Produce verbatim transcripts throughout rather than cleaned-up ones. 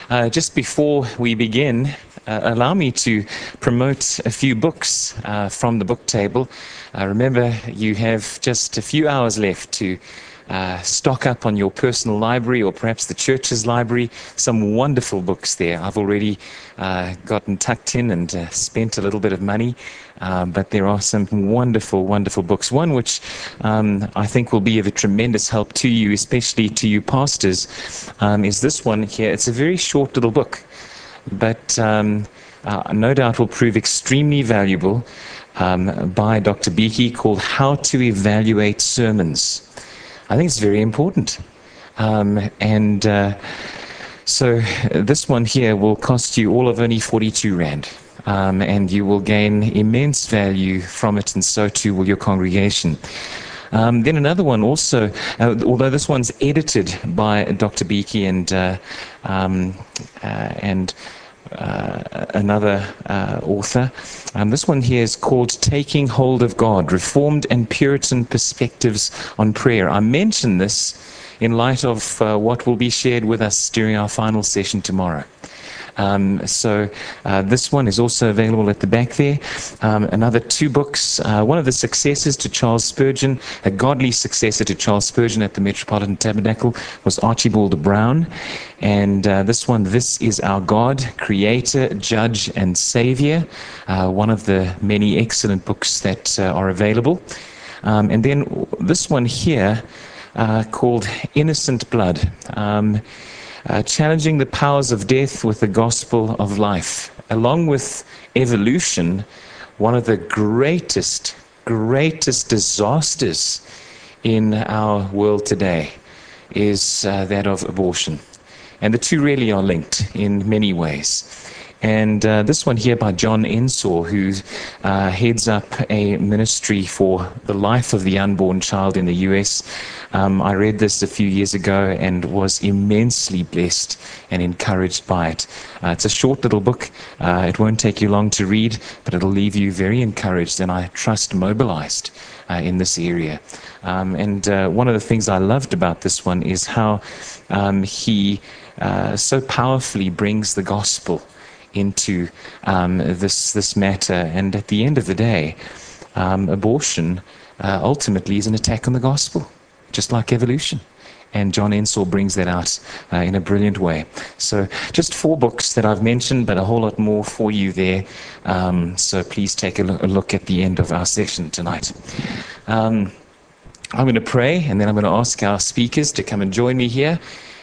Uh, just before we begin, uh, allow me to promote a few books uh, from the book table. Uh, remember, you have just a few hours left to uh, stock up on your personal library or perhaps the church's library. Some wonderful books there. I've already uh, gotten tucked in and uh, spent a little bit of money. Um, but there are some wonderful, wonderful books. One which um, I think will be of a tremendous help to you, especially to you pastors, um, is this one here. It's a very short little book, but um, uh, no doubt will prove extremely valuable, um, by Doctor Beakey, called How to Evaluate Sermons. I think it's very important. Um, and uh, so this one here will cost you all of only forty-two rand. Um, and you will gain immense value from it, and so too will your congregation. Um, then another one also, uh, although this one's edited by Doctor Beakey and uh, um, uh, and uh, another uh, author. Um, this one here is called Taking Hold of God, Reformed and Puritan Perspectives on Prayer. I mention this in light of uh, what will be shared with us during our final session tomorrow. Um, so uh, this one is also available at the back there. Um, another two books. Uh, one of the successors to Charles Spurgeon, a godly successor to Charles Spurgeon at the Metropolitan Tabernacle, was Archibald Brown. And uh, this one, This Is Our God, Creator, Judge, and Savior. Uh, one of the many excellent books that uh, are available. Um, and then this one here uh, called Innocent Blood. Um, Uh, challenging the powers of death with the gospel of life. Along with evolution, one of the greatest, greatest disasters in our world today is uh, that of abortion. And the two really are linked in many ways. And uh, this one here by John Ensor, who uh, heads up a ministry for the life of the unborn child in the U S. Um, I read this a few years ago and was immensely blessed and encouraged by it. Uh, it's a short little book. Uh, it won't take you long to read, but it'll leave you very encouraged and I trust mobilized uh, in this area. Um, and uh, one of the things I loved about this one is how um, he uh, so powerfully brings the gospel into um, this this matter, and at the end of the day, um, abortion uh, ultimately is an attack on the gospel, just like evolution. And John Ensor brings that out uh, in a brilliant way. So just four books that I've mentioned, but a whole lot more for you there. Um, so please take a look, a look at the end of our session tonight. Um, I'm going to pray, and then I'm going to ask our speakers to come and join me here.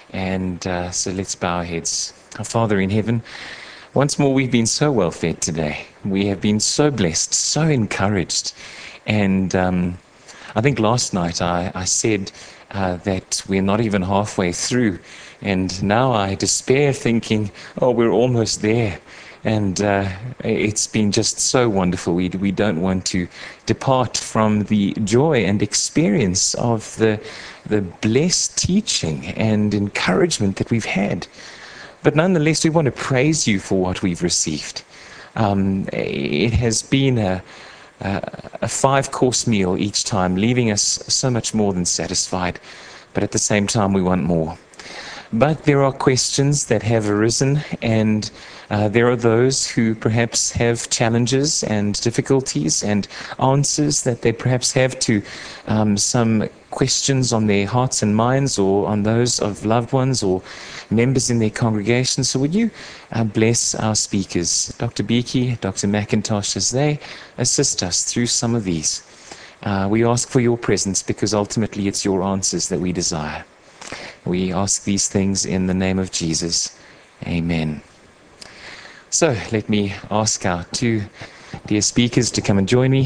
And uh, so let's bow our heads. Our Father in heaven, once more, we've been so well fed today. We have been so blessed, so encouraged. And um, I think last night I, I said uh, that we're not even halfway through. And now I despair thinking, oh, we're almost there. And uh, it's been just so wonderful. We, we don't want to depart from the joy and experience of the, the blessed teaching and encouragement that we've had. But nonetheless, we want to praise you for what we've received. Um, it has been a, a, a five-course meal each time, leaving us so much more than satisfied. But at the same time, we want more. But there are questions that have arisen, and uh, there are those who perhaps have challenges and difficulties and answers that they perhaps have to um, some questions on their hearts and minds, or on those of loved ones or members in their congregation. So would you uh, bless our speakers, Doctor Beakey, Doctor McIntosh, as they assist us through some of these. Uh, we ask for your presence, because ultimately it's your answers that we desire. We ask these things in the name of Jesus. Amen. So let me ask our two dear speakers to come and join me.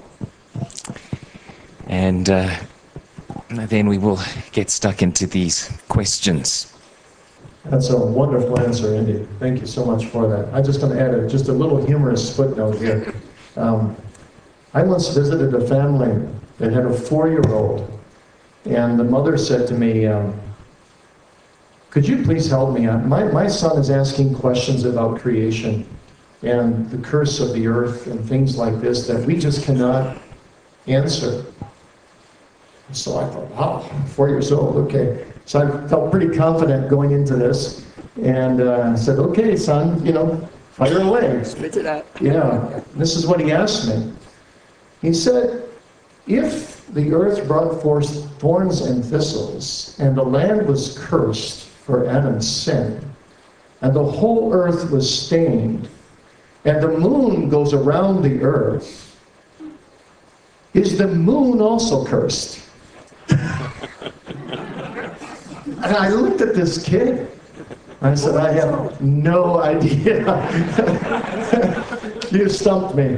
And uh, then we will get stuck into these questions. That's a wonderful answer, Andy. Thank you so much for that. I'm just going to add a, just a little humorous footnote here. Um, I once visited a family that had a four-year-old, and the mother said to me, um, could you please help me? My, my son is asking questions about creation and the curse of the earth and things like this that we just cannot answer. So I thought, wow, four years old, okay. So I felt pretty confident going into this. And uh, I said, okay, son, you know, fire away. Spit it out. Yeah, this is what he asked me. He said, if the earth brought forth thorns and thistles, and the land was cursed for Adam's sin, and the whole earth was stained, and the moon goes around the earth, is the moon also cursed? And I looked at this kid. I said, I have no idea. You stumped me.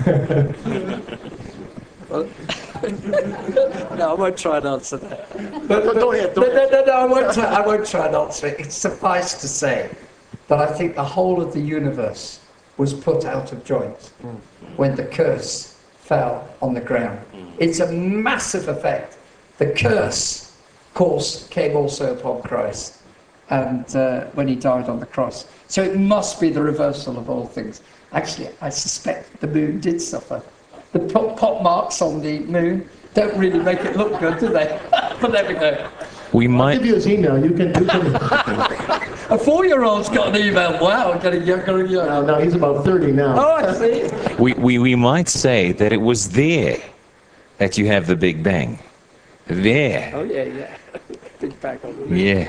Well, no, I won't try and answer that. But, but go ahead. No, no, no, no, I won't try, I won't try and answer it. It's suffice to say that I think the whole of the universe was put out of joint when the curse fell on the ground. It's a massive effect. The curse, of course, came also upon Christ, and uh, when he died on the cross. So it must be the reversal of all things. Actually, I suspect the moon did suffer. The pot, pot marks on the moon don't really make it look good, do they? But there we go. We I'll might. give you his email. You can. You can. A four-year-old's got an email. Wow, getting younger and younger. No, no, he's about thirty now. Oh, I see. We, we, we might say that it was there that you have the Big Bang. There. Oh, yeah, yeah. Big bag on the Yeah.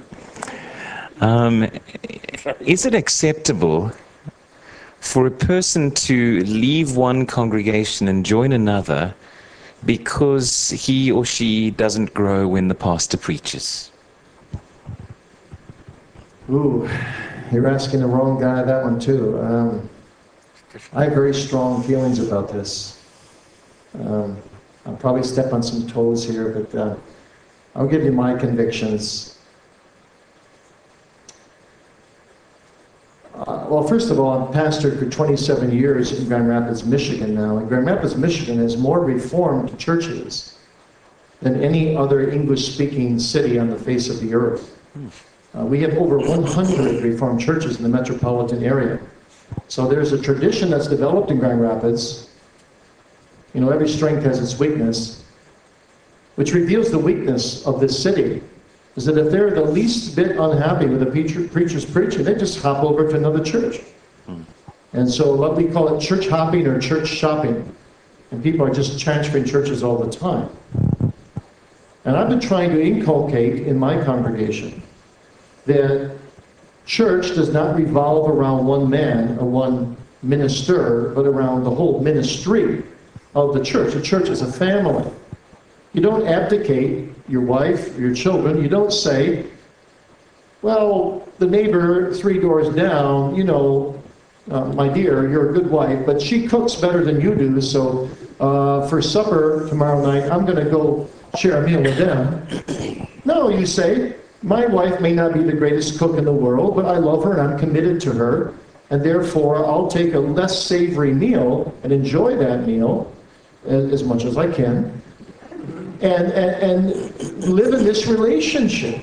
Um, is it acceptable for a person to leave one congregation and join another because he or she doesn't grow when the pastor preaches? Ooh, you're asking the wrong guy that one too. Um, I have very strong feelings about this. Um, I'll probably step on some toes here, but uh, I'll give you my convictions. Uh, well, first of all, I'm pastored for twenty-seven years in Grand Rapids, Michigan now. And Grand Rapids, Michigan has more Reformed churches than any other English-speaking city on the face of the earth. Uh, we have over one hundred Reformed churches in the metropolitan area. So there's a tradition that's developed in Grand Rapids. You know, every strength has its weakness, which reveals the weakness of this city, is that if they're the least bit unhappy with the preacher, preacher's preaching, they just hop over to another church. Hmm. And so what we call it church hopping or church shopping. And people are just transferring churches all the time. And I've been trying to inculcate in my congregation that church does not revolve around one man or one minister, but around the whole ministry of the church. The church is a family. You don't abdicate your wife or your children. You don't say, well, the neighbor three doors down, you know, uh, my dear, you're a good wife, but she cooks better than you do, so uh, for supper tomorrow night, I'm going to go share a meal with them. No, you say, my wife may not be the greatest cook in the world, but I love her and I'm committed to her, and therefore I'll take a less savory meal and enjoy that meal as, as much as I can, and, and, and live in this relationship.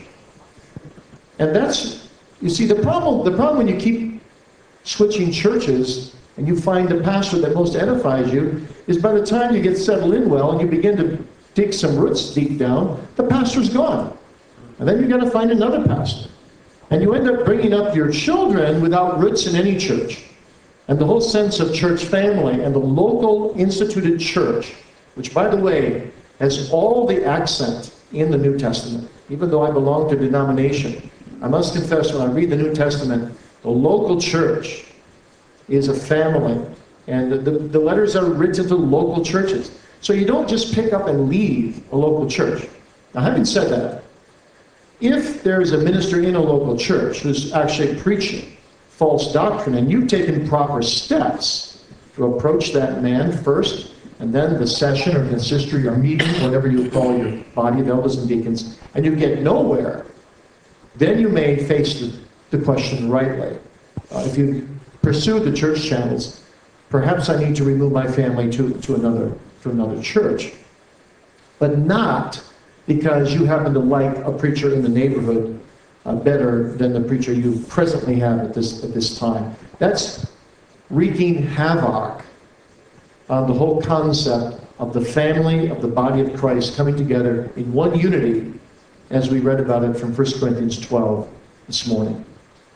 And that's, you see, the problem, the problem when you keep switching churches and you find the pastor that most edifies you is by the time you get settled in well and you begin to dig some roots deep down, the pastor's gone. And then you've got to find another pastor. And you end up bringing up your children without roots in any church. And the whole sense of church family and the local instituted church, which, by the way, has all the accent in the New Testament. Even though I belong to a denomination, I must confess when I read the New Testament, the local church is a family. And the, the, the letters are written to local churches. So you don't just pick up and leave a local church. Now, having said that, if there is a minister in a local church who's actually preaching false doctrine, and you've taken proper steps to approach that man first, and then the session or consistory or meeting, whatever you call your body of elders and deacons, and you get nowhere, then you may face the, the question rightly. Uh, if you pursue the church channels, perhaps I need to remove my family to, to another to another church, but not because you happen to like a preacher in the neighborhood uh, better than the preacher you presently have at this at this time. That's wreaking havoc on the whole concept of the family of the body of Christ coming together in one unity, as we read about it from First Corinthians twelve this morning.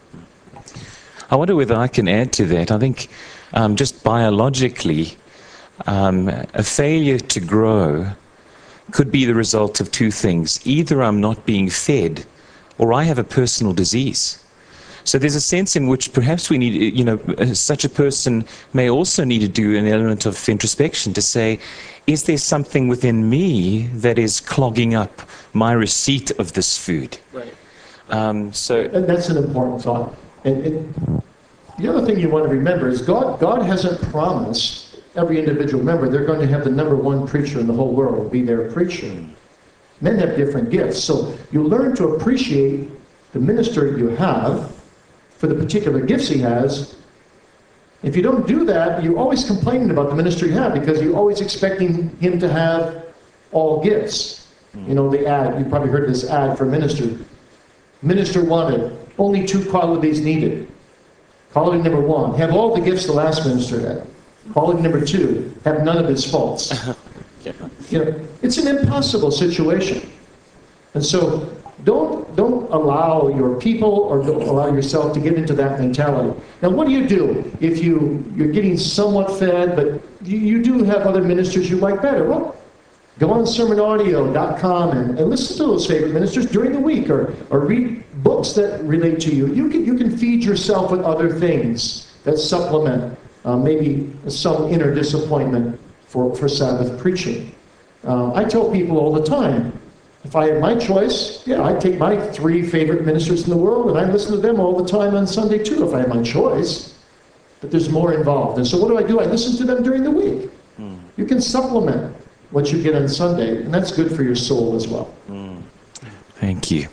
I wonder whether I can add to that. I think um, just biologically, um, a failure to grow could be the result of two things. Either I'm not being fed, or I have a personal disease. So there's a sense in which perhaps we need, you know, such a person may also need to do an element of introspection to say, is there something within me that is clogging up my receipt of this food? Right. Um, so And that's an important thought. And, and the other thing you want to remember is God, God hasn't promised every individual member they're going to have the number one preacher in the whole world be their preacher. Men have different gifts. So you learn to appreciate the minister you have for the particular gifts he has. If you don't do that, you're always complaining about the ministry you have because you're always expecting him to have all gifts. You know, the ad, you probably heard this ad for minister. Minister wanted, only two qualities needed. Quality number one, have all the gifts the last minister had. Quality number two, have none of his faults. You know, it's an impossible situation. And so don't, don't allow your people or don't allow yourself to get into that mentality. Now, what do you do if you, you're getting somewhat fed, but you, you do have other ministers you like better? Well, go on sermon audio dot com and, and listen to those favorite ministers during the week, or, or read books that relate to you. You can, you can feed yourself with other things that supplement uh, maybe some inner disappointment for, for Sabbath preaching. Uh, I tell people all the time, if I had my choice, yeah, I'd take my three favorite ministers in the world and I listen to them all the time on Sunday too, if I had my choice. But there's more involved. And so what do I do? I listen to them during the week. Mm. You can supplement what you get on Sunday, and that's good for your soul as well. Mm. Thank you.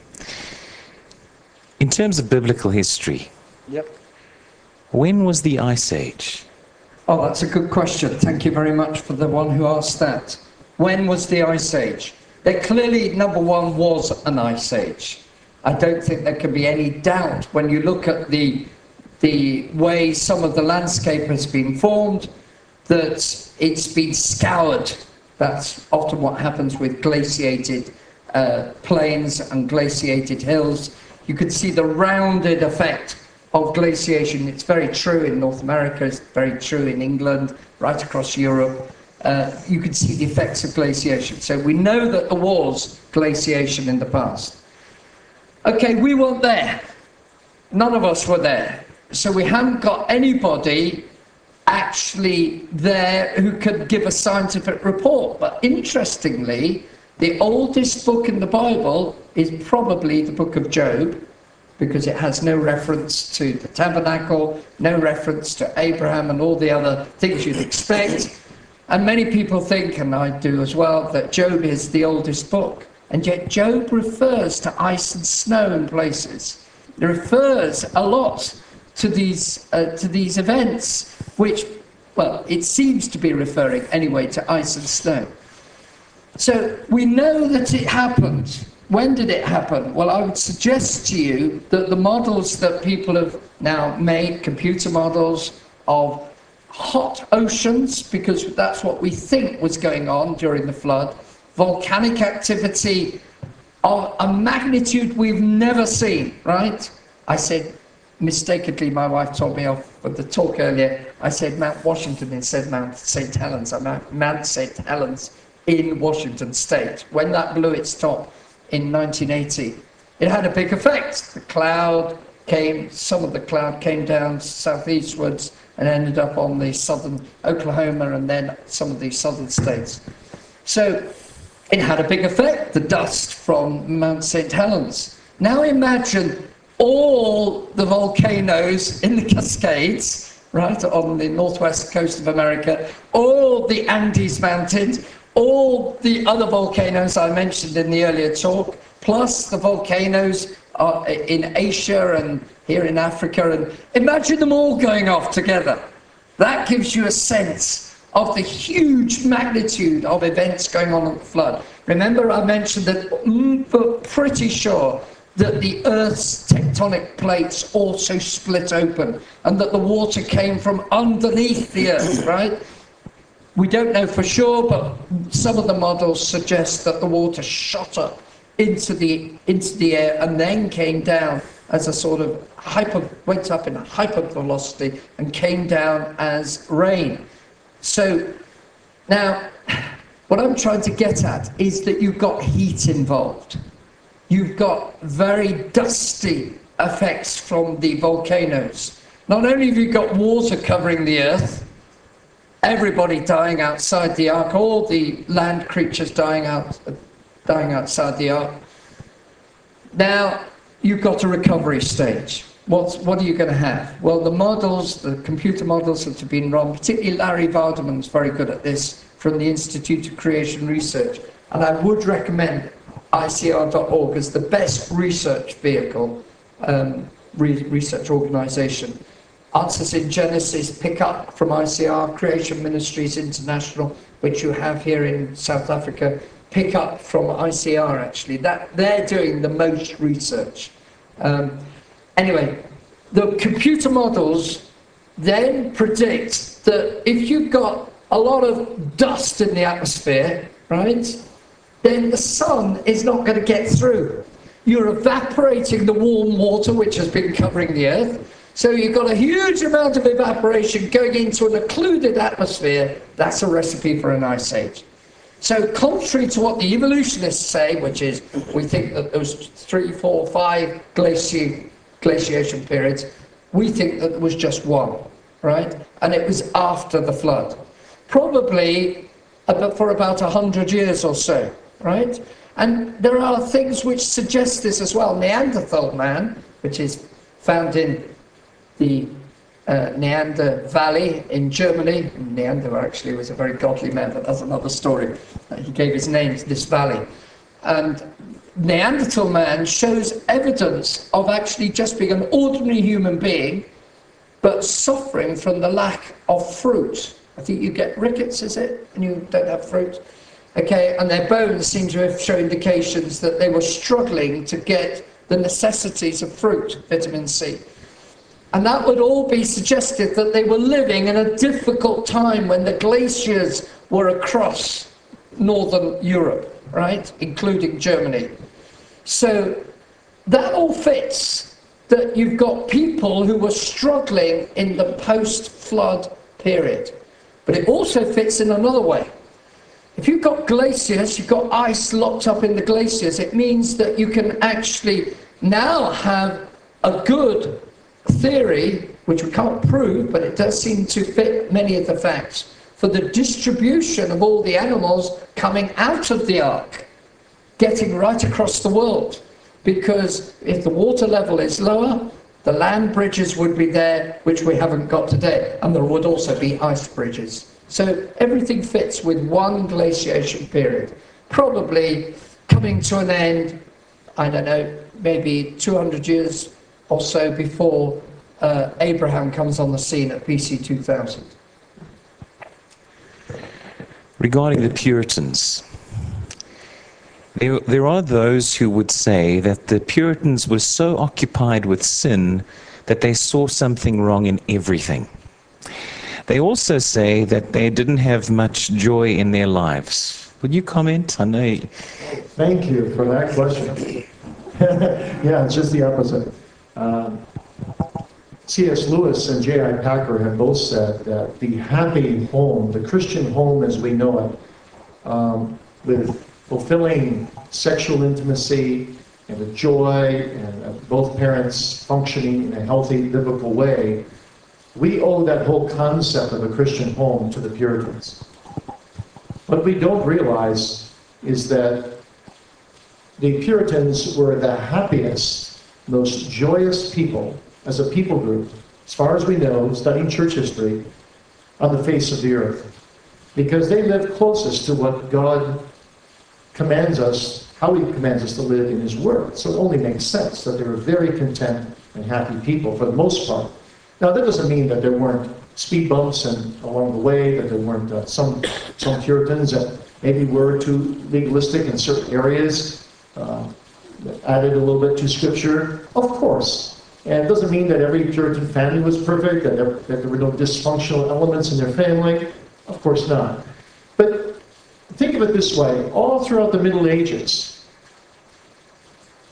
In terms of biblical history, Yep. when was the Ice Age? Oh, that's a good question. Thank you very much for the one who asked that. When was the Ice Age? There clearly, number one, was an Ice Age. I don't think there can be any doubt when you look at the, the way some of the landscape has been formed, that it's been scoured. That's often what happens with glaciated uh, plains and glaciated hills. You could see the rounded effect of glaciation. It's very true in North America, it's very true in England, right across Europe. Uh, you could see the effects of glaciation. So we know that there was glaciation in the past. Okay, we weren't there. None of us were there. So we haven't got anybody actually there who could give a scientific report. But interestingly, the oldest book in the Bible is probably the book of Job, because it has no reference to the tabernacle, no reference to Abraham and all the other things you'd expect. And many people think, and I do as well, that Job is the oldest book. And yet Job refers to ice and snow in places. It refers a lot to these, uh, to these events, which, well, it seems to be referring anyway to ice and snow. So we know that it happened. When did it happen? Well, I would suggest to you that the models that people have now made, computer models of hot oceans, because that's what we think was going on during the flood, volcanic activity of a magnitude we've never seen, right? I said, mistakenly, my wife told me off for the talk earlier, I said Mount Washington instead of Mount Saint Helens. I meant Mount Saint Helens in Washington State. When that blew its top in nineteen eighty, it had a big effect. The cloud came, some of the cloud came down southeastwards and ended up on the southern Oklahoma and then some of the southern states. So it had a big effect, the dust from Mount Saint Helens. Now imagine all the volcanoes in the Cascades, right, on the northwest coast of America, all the Andes Mountains, all the other volcanoes I mentioned in the earlier talk, plus the volcanoes uh, in Asia and here in Africa, and imagine them all going off together. That gives you a sense of the huge magnitude of events going on in the flood. Remember, I mentioned that mm, we're pretty sure that the Earth's tectonic plates also split open and that the water came from underneath the Earth, right? We don't know for sure, but some of the models suggest that the water shot up into the, into the air and then came down as a sort of hyper, went up in a hypervelocity and came down as rain. So now, what I'm trying to get at is that you've got heat involved. You've got very dusty effects from the volcanoes. Not only have you got water covering the earth, everybody dying outside the ark, all the land creatures dying out, dying outside the ark. Now, you've got a recovery stage. What's, what are you going to have? Well, the models, the computer models that have been run, particularly Larry Vardaman's very good at this, from the Institute of Creation Research. And I would recommend I C R dot org as the best research vehicle, um, re research organisation. Answers in Genesis pick up from I C R, Creation Ministries International, which you have here in South Africa, pick up from I C R actually. That, they're doing the most research. Um, anyway, the computer models then predict that if you've got a lot of dust in the atmosphere, right, then the sun is not going to get through. You're evaporating the warm water which has been covering the earth. So you've got a huge amount of evaporation going into an occluded atmosphere. That's a recipe for an ice age. So contrary to what the evolutionists say, which is we think that there was three, four, five glaci glaciation periods, we think that there was just one, right? And it was after the flood. Probably for about a hundred years or so, right? And there are things which suggest this as well. Neanderthal man, which is found in the uh, Neander Valley in Germany. Neander actually was a very godly man, but that's another story. Uh, he gave his name to this valley. And Neanderthal man shows evidence of actually just being an ordinary human being, but suffering from the lack of fruit. I think you get rickets, is it? And you don't have fruit. Okay, and their bones seem to have shown indications that they were struggling to get the necessities of fruit, vitamin C. And that would all be suggested that they were living in a difficult time when the glaciers were across northern Europe, right, including Germany. So that all fits, that you've got people who were struggling in the post-flood period. But it also fits in another way. If you've got glaciers, you've got ice locked up in the glaciers, it means that you can actually now have a good theory, which we can't prove, but it does seem to fit many of the facts, for the distribution of all the animals coming out of the ark, getting right across the world. Because if the water level is lower, the land bridges would be there, which we haven't got today, and there would also be ice bridges. So everything fits with one glaciation period, probably coming to an end, I don't know, maybe two hundred years or so before uh, Abraham comes on the scene at B C two thousand. Regarding the Puritans, there, there are those who would say that the Puritans were so occupied with sin that they saw something wrong in everything. They also say that they didn't have much joy in their lives. Would you comment? I know. You... Thank you for that question. Yeah, it's just the opposite. Um, C S Lewis and J I Packer have both said that the happy home, the Christian home as we know it, um, with fulfilling sexual intimacy and a joy and uh, both parents functioning in a healthy biblical way, we owe that whole concept of a Christian home to the Puritans. What we don't realize is that the Puritans were the happiest, most joyous people as a people group, as far as we know, studying church history, on the face of the earth. Because they lived closest to what God commands us, how He commands us to live in His Word. So it only makes sense that they were very content and happy people for the most part. Now, that doesn't mean that there weren't speed bumps and along the way, that there weren't uh, some, some Puritans that maybe were too legalistic in certain areas, uh, that added a little bit to Scripture. Of course. And it doesn't mean that every Puritan family was perfect, that there, that there were no dysfunctional elements in their family. Of course not. But think of it this way. All throughout the Middle Ages,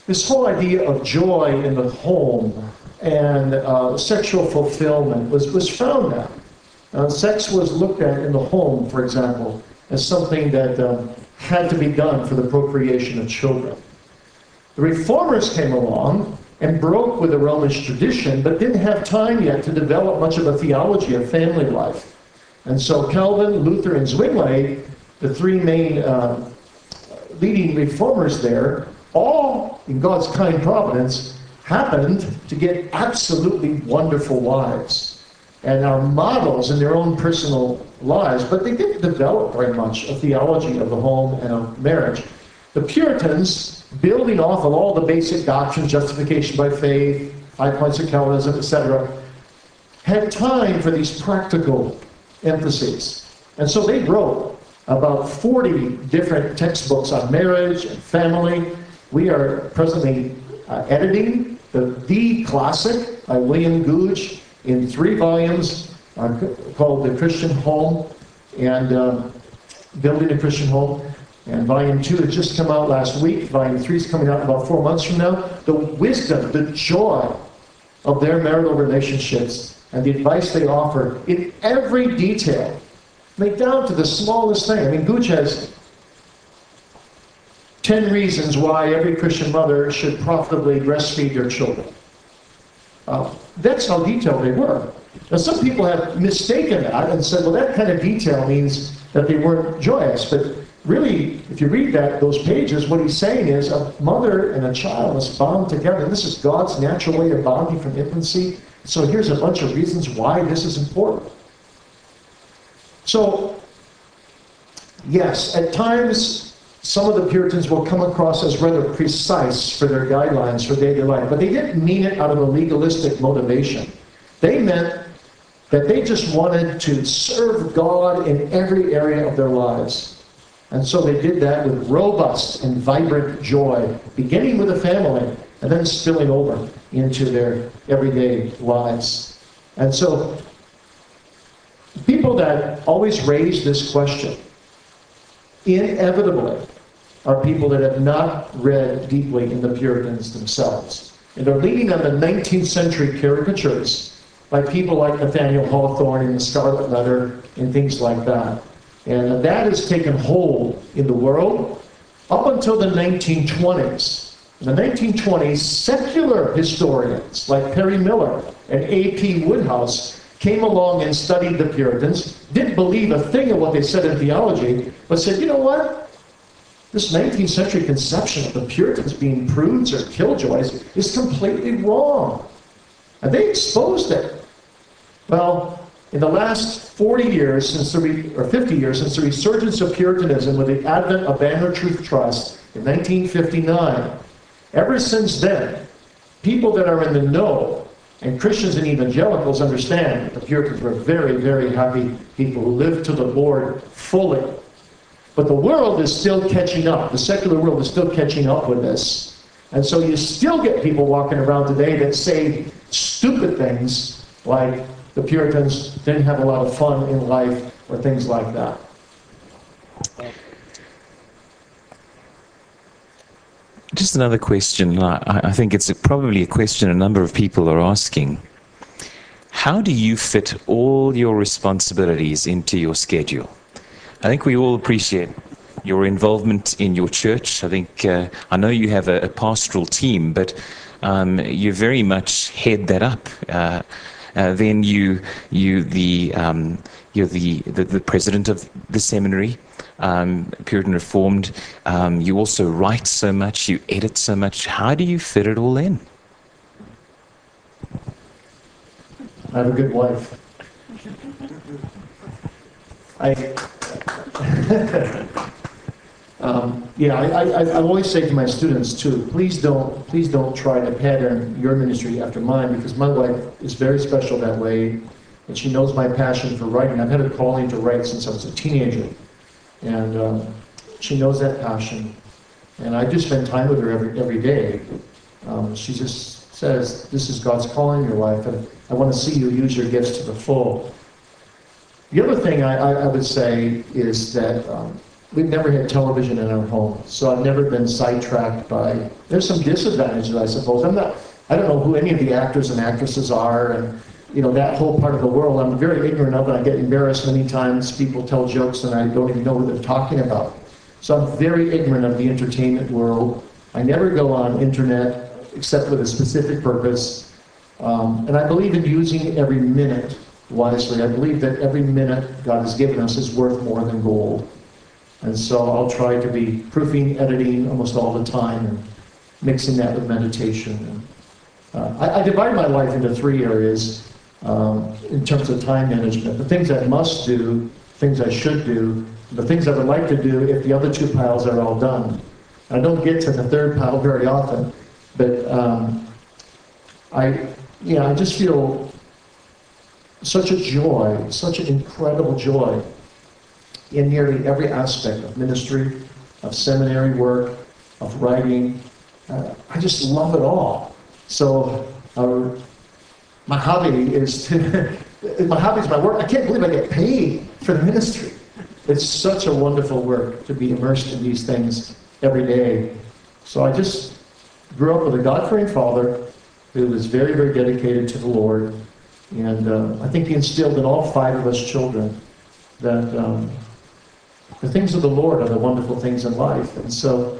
this whole idea of joy in the home and uh, sexual fulfillment was, was frowned at. Uh, sex was looked at in the home, for example, as something that um, had to be done for the procreation of children. The Reformers came along and broke with the Romish tradition, but didn't have time yet to develop much of a theology of family life. And so Calvin, Luther, and Zwingli, the three main uh, leading reformers there, all, in God's kind providence, happened to get absolutely wonderful wives and are models in their own personal lives, but they didn't develop very much a theology of the home and of marriage. The Puritans, building off of all the basic doctrines, justification by faith, five points of Calvinism, et cetera, had time for these practical emphases. And so they wrote about forty different textbooks on marriage and family. We are presently uh, editing the, the classic by William Gouge in three volumes uh, called The Christian Home and uh, Building a Christian Home. And volume two has just come out last week. Volume three is coming out in about four months from now. The wisdom, the joy of their marital relationships and the advice they offer in every detail, I mean, down to the smallest thing. I mean, Gouge has ten reasons why every Christian mother should profitably breastfeed their children. Uh, that's how detailed they were. Now, some people have mistaken that and said, well, that kind of detail means that they weren't joyous. But really, if you read that, those pages, what he's saying is a mother and a child must bond together. This is God's natural way of bonding from infancy. So here's a bunch of reasons why this is important. So, yes, at times, some of the Puritans will come across as rather precise for their guidelines for daily life, but they didn't mean it out of a legalistic motivation. They meant that they just wanted to serve God in every area of their lives. And so they did that with robust and vibrant joy, beginning with the family and then spilling over into their everyday lives. And so people that always raise this question, inevitably, are people that have not read deeply in the Puritans themselves. And they're leaning on the nineteenth century caricatures by people like Nathaniel Hawthorne in The Scarlet Letter and things like that. And that has taken hold in the world up until the nineteen twenties. In the nineteen twenties, secular historians like Perry Miller and A P Woodhouse came along and studied the Puritans, didn't believe a thing of what they said in theology, but said, you know what? This nineteenth century conception of the Puritans being prudes or killjoys is completely wrong. And they exposed it. Well, in the last forty years, since the re- or fifty years, since the resurgence of Puritanism with the advent of Banner Truth Trust in nineteen fifty-nine, ever since then, people that are in the know, and Christians and evangelicals understand that the Puritans were very, very happy people who lived to the Lord fully. But the world is still catching up. The secular world is still catching up with this. And so you still get people walking around today that say stupid things like the Puritans didn't have a lot of fun in life or things like that. Just another question. I, I think it's probably a question a number of people are asking. How do you fit all your responsibilities into your schedule? I think we all appreciate your involvement in your church. I think, uh, I know you have a, a pastoral team, but um, you very much head that up. Uh, uh, then you, you the, um, you're the, the, the president of the seminary, um, Puritan Reformed. Um, you also write so much, you edit so much. How do you fit it all in? I have a good wife. I, um, yeah, I, I, I always say to my students too, please don't, please don't try to pattern your ministry after mine, because my wife is very special that way, and she knows my passion for writing. I've had a calling to write since I was a teenager, and um, she knows that passion, and I do spend time with her every every day. Um, she just says, "This is God's calling in your life, and I want to see you use your gifts to the full." The other thing I, I, I would say is that um, we've never had television in our home, so I've never been sidetracked by, there's some disadvantages, I suppose. I'm not, I don't know who any of the actors and actresses are, and you know, that whole part of the world, I'm very ignorant of it. I get embarrassed many times. People tell jokes and I don't even know what they're talking about. So I'm very ignorant of the entertainment world. I never go on internet except with a specific purpose. Um, and I believe in using every minute wisely. I believe that every minute God has given us is worth more than gold. And so I'll try to be proofing, editing almost all the time, and mixing that with meditation. And, uh, I, I divide my life into three areas. Um, in terms of time management, the things I must do, things I should do, the things I would like to do if the other two piles are all done. I don't get to the third pile very often, but um, I, yeah, I just feel such a joy, such an incredible joy in nearly every aspect of ministry, of seminary work, of writing. Uh, I just love it all. So. Uh, My hobby is to, my hobby is my work. I can't believe I get paid for the ministry. It's such a wonderful work to be immersed in these things every day. So I just grew up with a God-fearing father who was very, very dedicated to the Lord. And uh, I think he instilled in all five of us children that um, the things of the Lord are the wonderful things in life. And so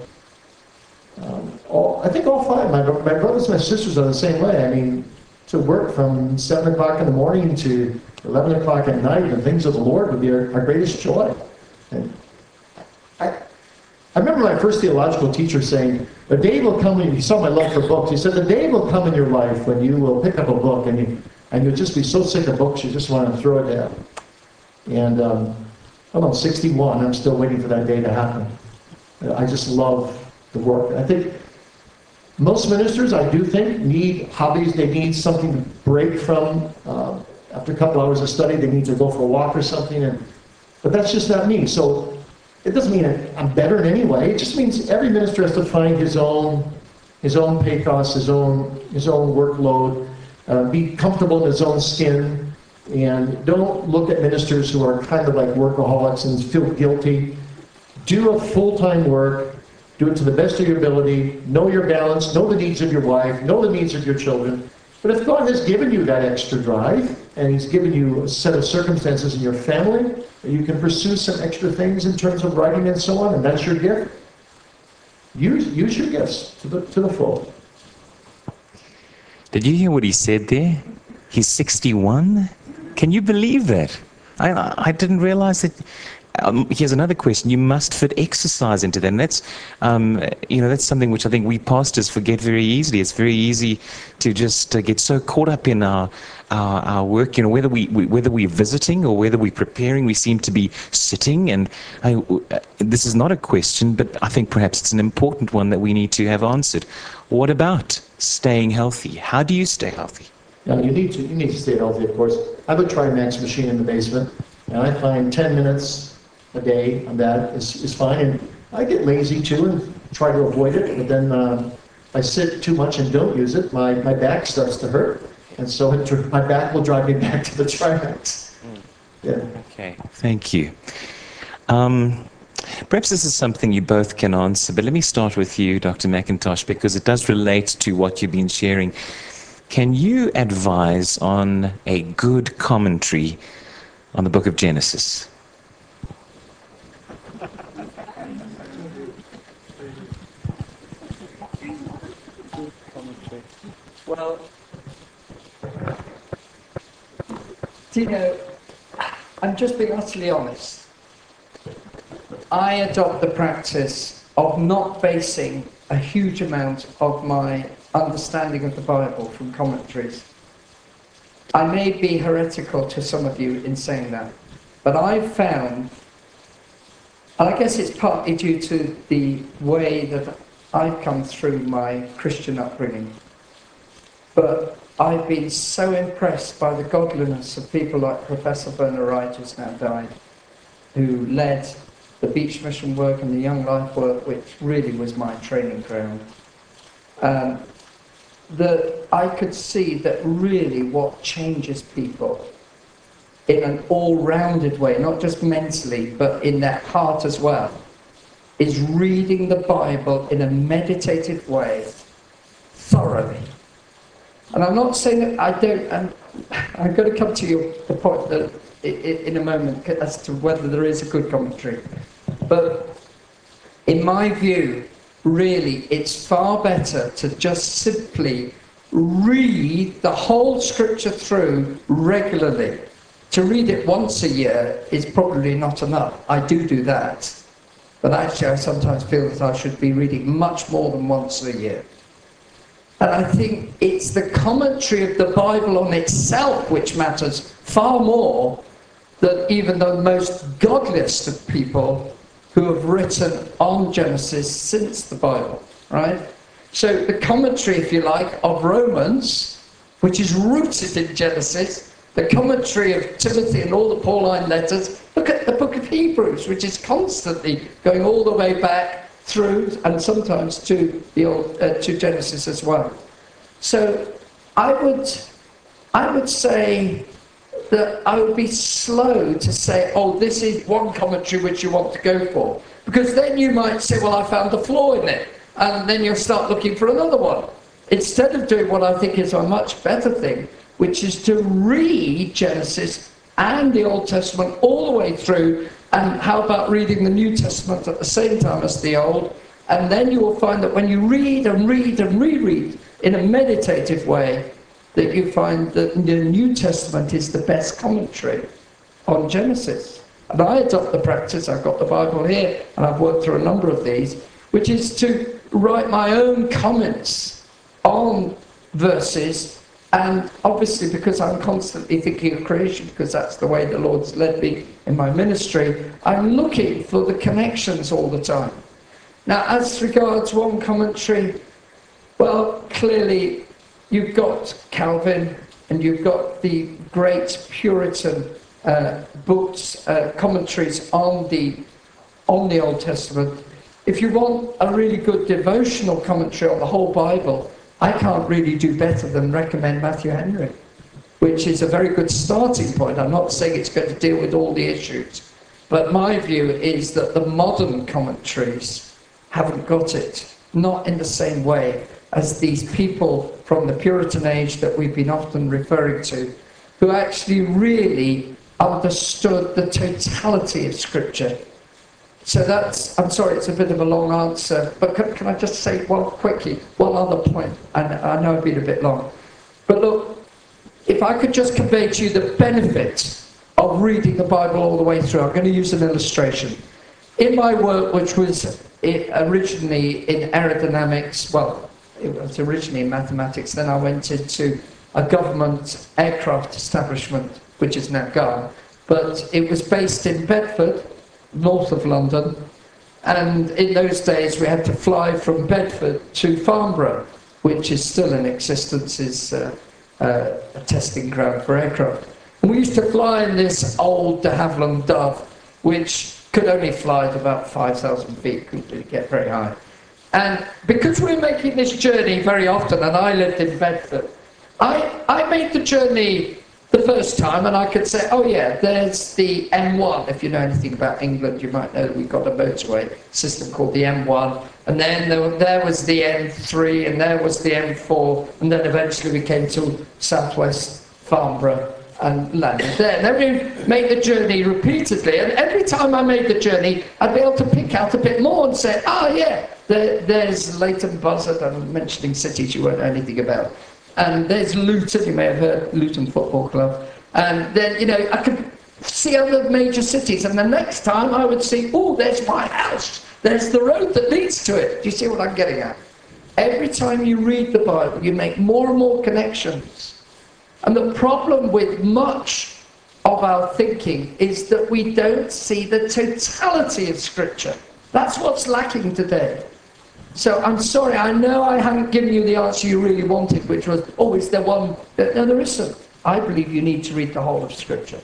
um, all, I think all five, my, my brothers and my sisters are the same way. I mean, to work from seven o'clock in the morning to eleven o'clock at night, the things of the Lord would be our, our greatest joy. And I, I remember my first theological teacher saying, the day will come when you, he saw my love for books, he said, the day will come in your life when you will pick up a book and, you, and you'll just be so sick of books, you just want to throw it down. And um, I'm on sixty-one, I'm still waiting for that day to happen. I just love the work. I think most ministers, I do think, need hobbies. They need something to break from. Uh, after a couple hours of study, they need to go for a walk or something. And, but that's just not me. So it doesn't mean I'm better in any way. It just means every minister has to find his own, his own pathos, his own, his own workload, uh, be comfortable in his own skin, and don't look at ministers who are kind of like workaholics and feel guilty. Do a full-time work. Do it to the best of your ability. Know your balance. Know the needs of your wife. Know the needs of your children. But if God has given you that extra drive, and he's given you a set of circumstances in your family, you can pursue some extra things in terms of writing and so on, and that's your gift, use, use your gifts to the, to the full. Did you hear what he said there? He's sixty-one? Can you believe that? I, I didn't realize that. Um, here's another question. You must fit exercise into that. And that's, um, you know, that's something which I think we pastors forget very easily. It's very easy to just uh, get so caught up in our, our our work. You know, whether we, we whether we're visiting or whether we're preparing, we seem to be sitting. And I, uh, this is not a question, but I think perhaps it's an important one that we need to have answered. What about staying healthy? How do you stay healthy? Now, you need to you need to stay healthy, of course. I have a Trimax machine in the basement, and I find ten minutes a day on that is, is fine. And I get lazy too and try to avoid it, but then uh, if I sit too much and don't use it, my, my back starts to hurt. And so it, my back will drive me back to the Trimax. Yeah. Okay, thank you. Um, perhaps this is something you both can answer, but let me start with you, Doctor McIntosh, because it does relate to what you've been sharing. Can you advise on a good commentary on the book of Genesis? Well, do you know, I'm just being utterly honest. I adopt the practice of not basing a huge amount of my understanding of the Bible from commentaries. I may be heretical to some of you in saying that, but I've found, and I guess it's partly due to the way that I've come through my Christian upbringing, but I've been so impressed by the godliness of people like Professor Werner Wright, who's now died, who led the Beach Mission work and the Young Life work, which really was my training ground. Um, that I could see that really what changes people in an all-rounded way, not just mentally, but in their heart as well, is reading the Bible in a meditative way, thoroughly. And I'm not saying that I don't, and I'm going to come to you, the point that in a moment as to whether there is a good commentary. But in my view, really, it's far better to just simply read the whole scripture through regularly. To read it once a year is probably not enough. I do do that. But actually, I sometimes feel that I should be reading much more than once a year. And I think it's the commentary of the Bible on itself which matters far more than even the most godliest of people who have written on Genesis since the Bible, right? So the commentary, if you like, of Romans, which is rooted in Genesis, the commentary of Timothy and all the Pauline letters, look at the book of Hebrews, which is constantly going all the way back through, and sometimes to the old, uh, to Genesis as well. So I would, I would say that I would be slow to say, oh, this is one commentary which you want to go for. Because then you might say, well, I found a flaw in it. And then you'll start looking for another one. Instead of doing what I think is a much better thing, which is to read Genesis and the Old Testament all the way through. And how about reading the New Testament at the same time as the Old? And then you will find that when you read and read and reread in a meditative way, that you find that the New Testament is the best commentary on Genesis. And I adopt the practice, I've got the Bible here, and I've worked through a number of these, which is to write my own comments on verses. And obviously, because I'm constantly thinking of creation, because that's the way the Lord's led me in my ministry, I'm looking for the connections all the time. Now, as regards one commentary, well, clearly, you've got Calvin, and you've got the great Puritan uh, books, uh, commentaries on the, on the Old Testament. If you want a really good devotional commentary on the whole Bible, I can't really do better than recommend Matthew Henry, which is a very good starting point. I'm not saying it's going to deal with all the issues, but my view is that the modern commentaries haven't got it, not in the same way as these people from the Puritan age that we've been often referring to, who actually really understood the totality of Scripture. So that's, I'm sorry, it's a bit of a long answer, but can, can I just say one quickly, one other point? And I know I've been a bit long. But look, if I could just convey to you the benefit of reading the Bible all the way through, I'm going to use an illustration. In my work, which was originally in aerodynamics, well, it was originally in mathematics, then I went into a government aircraft establishment, which is now gone, but it was based in Bedford, north of London, and in those days we had to fly from Bedford to Farnborough, which is still in existence, is uh, uh, a testing ground for aircraft. And we used to fly in this old de Havilland Dove, which could only fly at about five thousand feet, couldn't really get very high. And because we were making this journey very often, and I lived in Bedford, I, I made the journey the first time, and I could say, oh yeah, there's the M one. If you know anything about England, you might know that we've got a motorway system called the M one. And then there, there was the M three, and there was the M four, and then eventually we came to southwest Farnborough and landed there. And then we made the journey repeatedly, and every time I made the journey, I'd be able to pick out a bit more and say, ah oh, yeah, there, there's Leighton Buzzard. I'm mentioning cities you won't know anything about. And there's Luton, you may have heard Luton Football Club. And then, you know, I could see other major cities. And the next time I would see, oh, there's my house. There's the road that leads to it. Do you see what I'm getting at? Every time you read the Bible, you make more and more connections. And the problem with much of our thinking is that we don't see the totality of Scripture. That's what's lacking today. So I'm sorry, I know I haven't given you the answer you really wanted, which was, oh, is there one? No, there isn't. I believe you need to read the whole of Scripture.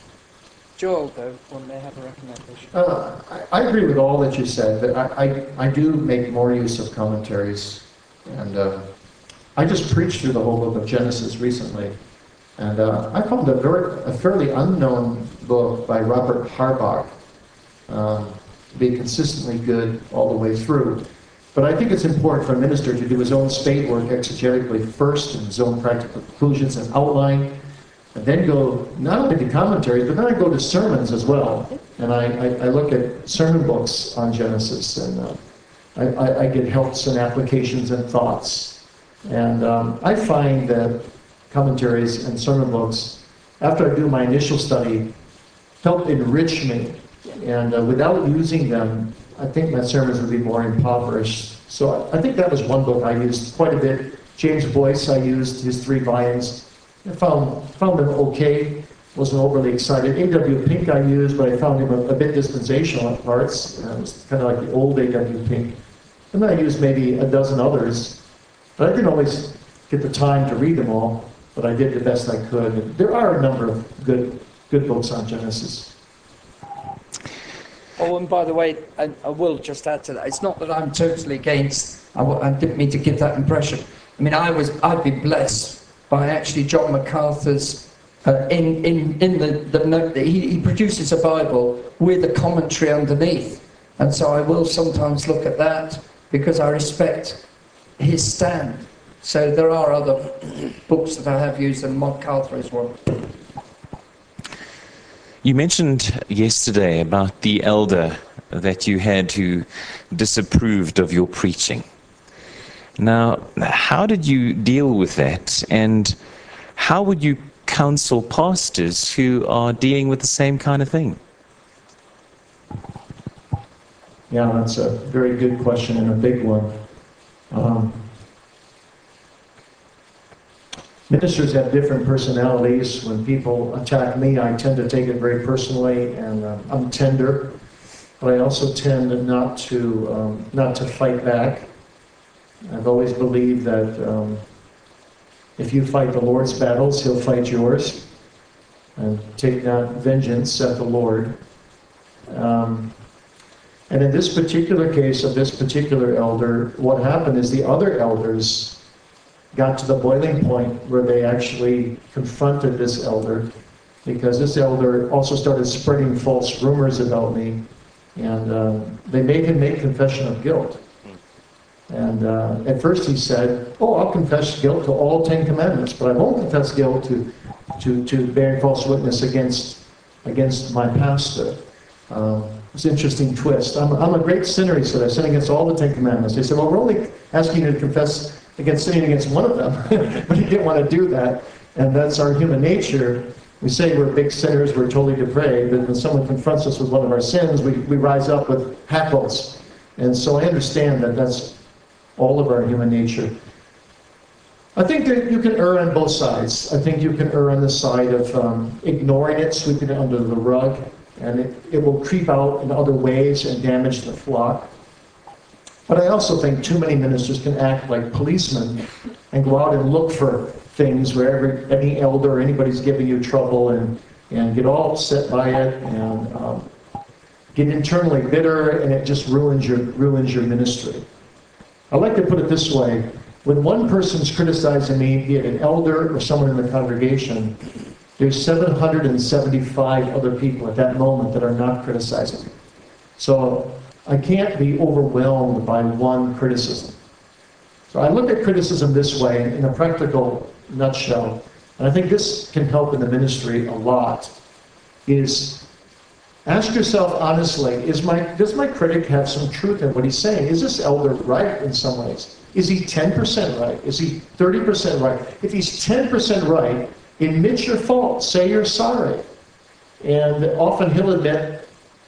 Joel, though, one may have a recommendation. Uh, I, I agree with all that you said, but I, I, I do make more use of commentaries. And uh, I just preached through the whole book of Genesis recently. And uh, I found a, very, a fairly unknown book by Robert Harbach. Um, to be consistently good all the way through. But I think it's important for a minister to do his own spade work exegetically first, and his own practical conclusions and outline, and then go not only to commentaries, but then I go to sermons as well. And I, I, I look at sermon books on Genesis, and uh, I, I, I get helps and applications and thoughts. And um, I find that commentaries and sermon books, after I do my initial study, help enrich me. And uh, without using them, I think my sermons would be more impoverished. So I, I think that was one book I used quite a bit. James Boyce, I used his three volumes. I found, found them okay, wasn't overly excited. A W Pink I used, but I found him a, a bit dispensational at parts. Uh, it was kind of like the old A W Pink. And then I used maybe a dozen others. But I didn't always get the time to read them all, but I did the best I could. And there are a number of good, good books on Genesis. Oh, and by the way, I, I will just add to that. It's not that I'm totally against. I, w- I didn't mean to give that impression. I mean, I was. I've been blessed by actually John MacArthur's. Uh, in in in the the note that he, he produces a Bible with a commentary underneath, and so I will sometimes look at that because I respect his stand. So there are other books that I have used, and MacArthur is one. You mentioned yesterday about the elder that you had who disapproved of your preaching. Now, how did you deal with that, and how would you counsel pastors who are dealing with the same kind of thing? Yeah, that's a very good question and a big one. Um, Ministers have different personalities. When people attack me, I tend to take it very personally, and uh, I'm tender. But I also tend not to um, not to fight back. I've always believed that um, if you fight the Lord's battles, He'll fight yours. And take not vengeance at the Lord. Um, and in this particular case of this particular elder, what happened is the other elders got to the boiling point where they actually confronted this elder, because this elder also started spreading false rumors about me, and uh, they made him make confession of guilt. And uh, at first he said, oh, I'll confess guilt to all Ten Commandments, but I won't confess guilt to, to, to bearing false witness against, against my pastor. Um, it's an interesting twist. I'm, I'm a great sinner, he said. I sin against all the Ten Commandments. They said, well, we're only asking you to confess against sinning against one of them. But he didn't want to do that. And that's our human nature. We say we're big sinners, we're totally depraved, but when someone confronts us with one of our sins, we, we rise up with hackles. And so I understand that that's all of our human nature. I think that you can err on both sides. I think you can err on the side of um, ignoring it, sweeping it under the rug, and it, it will creep out in other ways and damage the flock. But I also think too many ministers can act like policemen and go out and look for things wherever any elder or anybody's giving you trouble, and, and get all upset by it, and um, get internally bitter, and it just ruins your, ruins your ministry. I like to put it this way. When one person's criticizing me, be it an elder or someone in the congregation, there's seven hundred seventy-five other people at that moment that are not criticizing me. So I can't be overwhelmed by one criticism. So I look at criticism this way, in a practical nutshell, and I think this can help in the ministry a lot, is ask yourself honestly, is my, does my critic have some truth in what he's saying? Is this elder right in some ways? Is he ten percent right? Is he thirty percent right? If he's ten percent right, admit your fault. Say you're sorry. And often he'll admit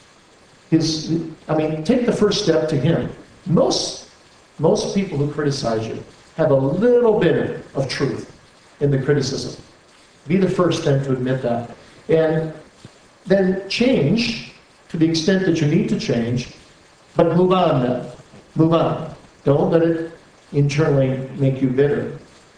his, I mean, take the first step to him. Most, most people who criticize you have a little bit of truth in the criticism. Be the first then to admit that. And then change to the extent that you need to change, but move on then. Move on. Don't let it internally make you bitter.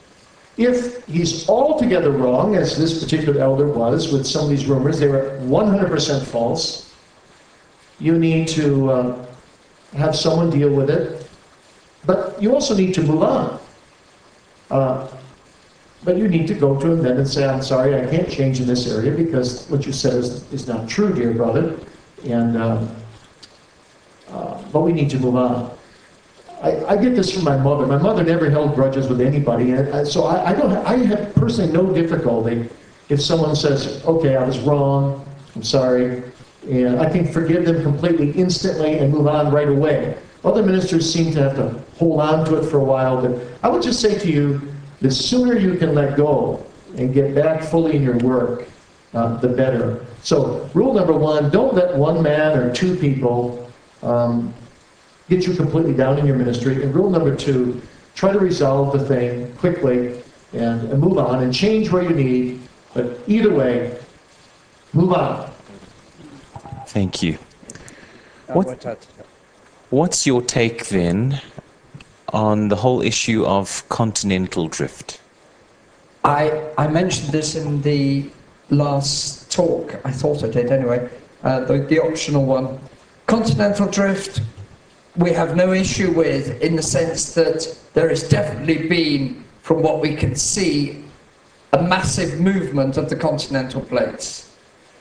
If he's altogether wrong, as this particular elder was with some of these rumors, they were one hundred percent false, you need to uh, have someone deal with it, but you also need to move on. Uh, but you need to go to him then and say, I'm sorry, I can't change in this area because what you said is, is not true, dear brother. And um, uh, but we need to move on. I, I get this from my mother. My mother never held grudges with anybody, and I, so I, I don't. I have personally no difficulty if someone says, "Okay, I was wrong. I'm sorry," and I can forgive them completely, instantly, and move on right away. Other ministers seem to have to hold on to it for a while, but I would just say to you, the sooner you can let go and get back fully in your work, uh, the better. So, rule number one: don't let one man or two people Um, get you completely down in your ministry. And rule number two, try to resolve the thing quickly and, and move on and change where you need. But either way, move on. Thank you. What, what's your take then on the whole issue of continental drift? I, I mentioned this in the last talk, I thought I did anyway, uh, the, the optional one. Continental drift, we have no issue with, in the sense that there has definitely been, from what we can see, a massive movement of the continental plates.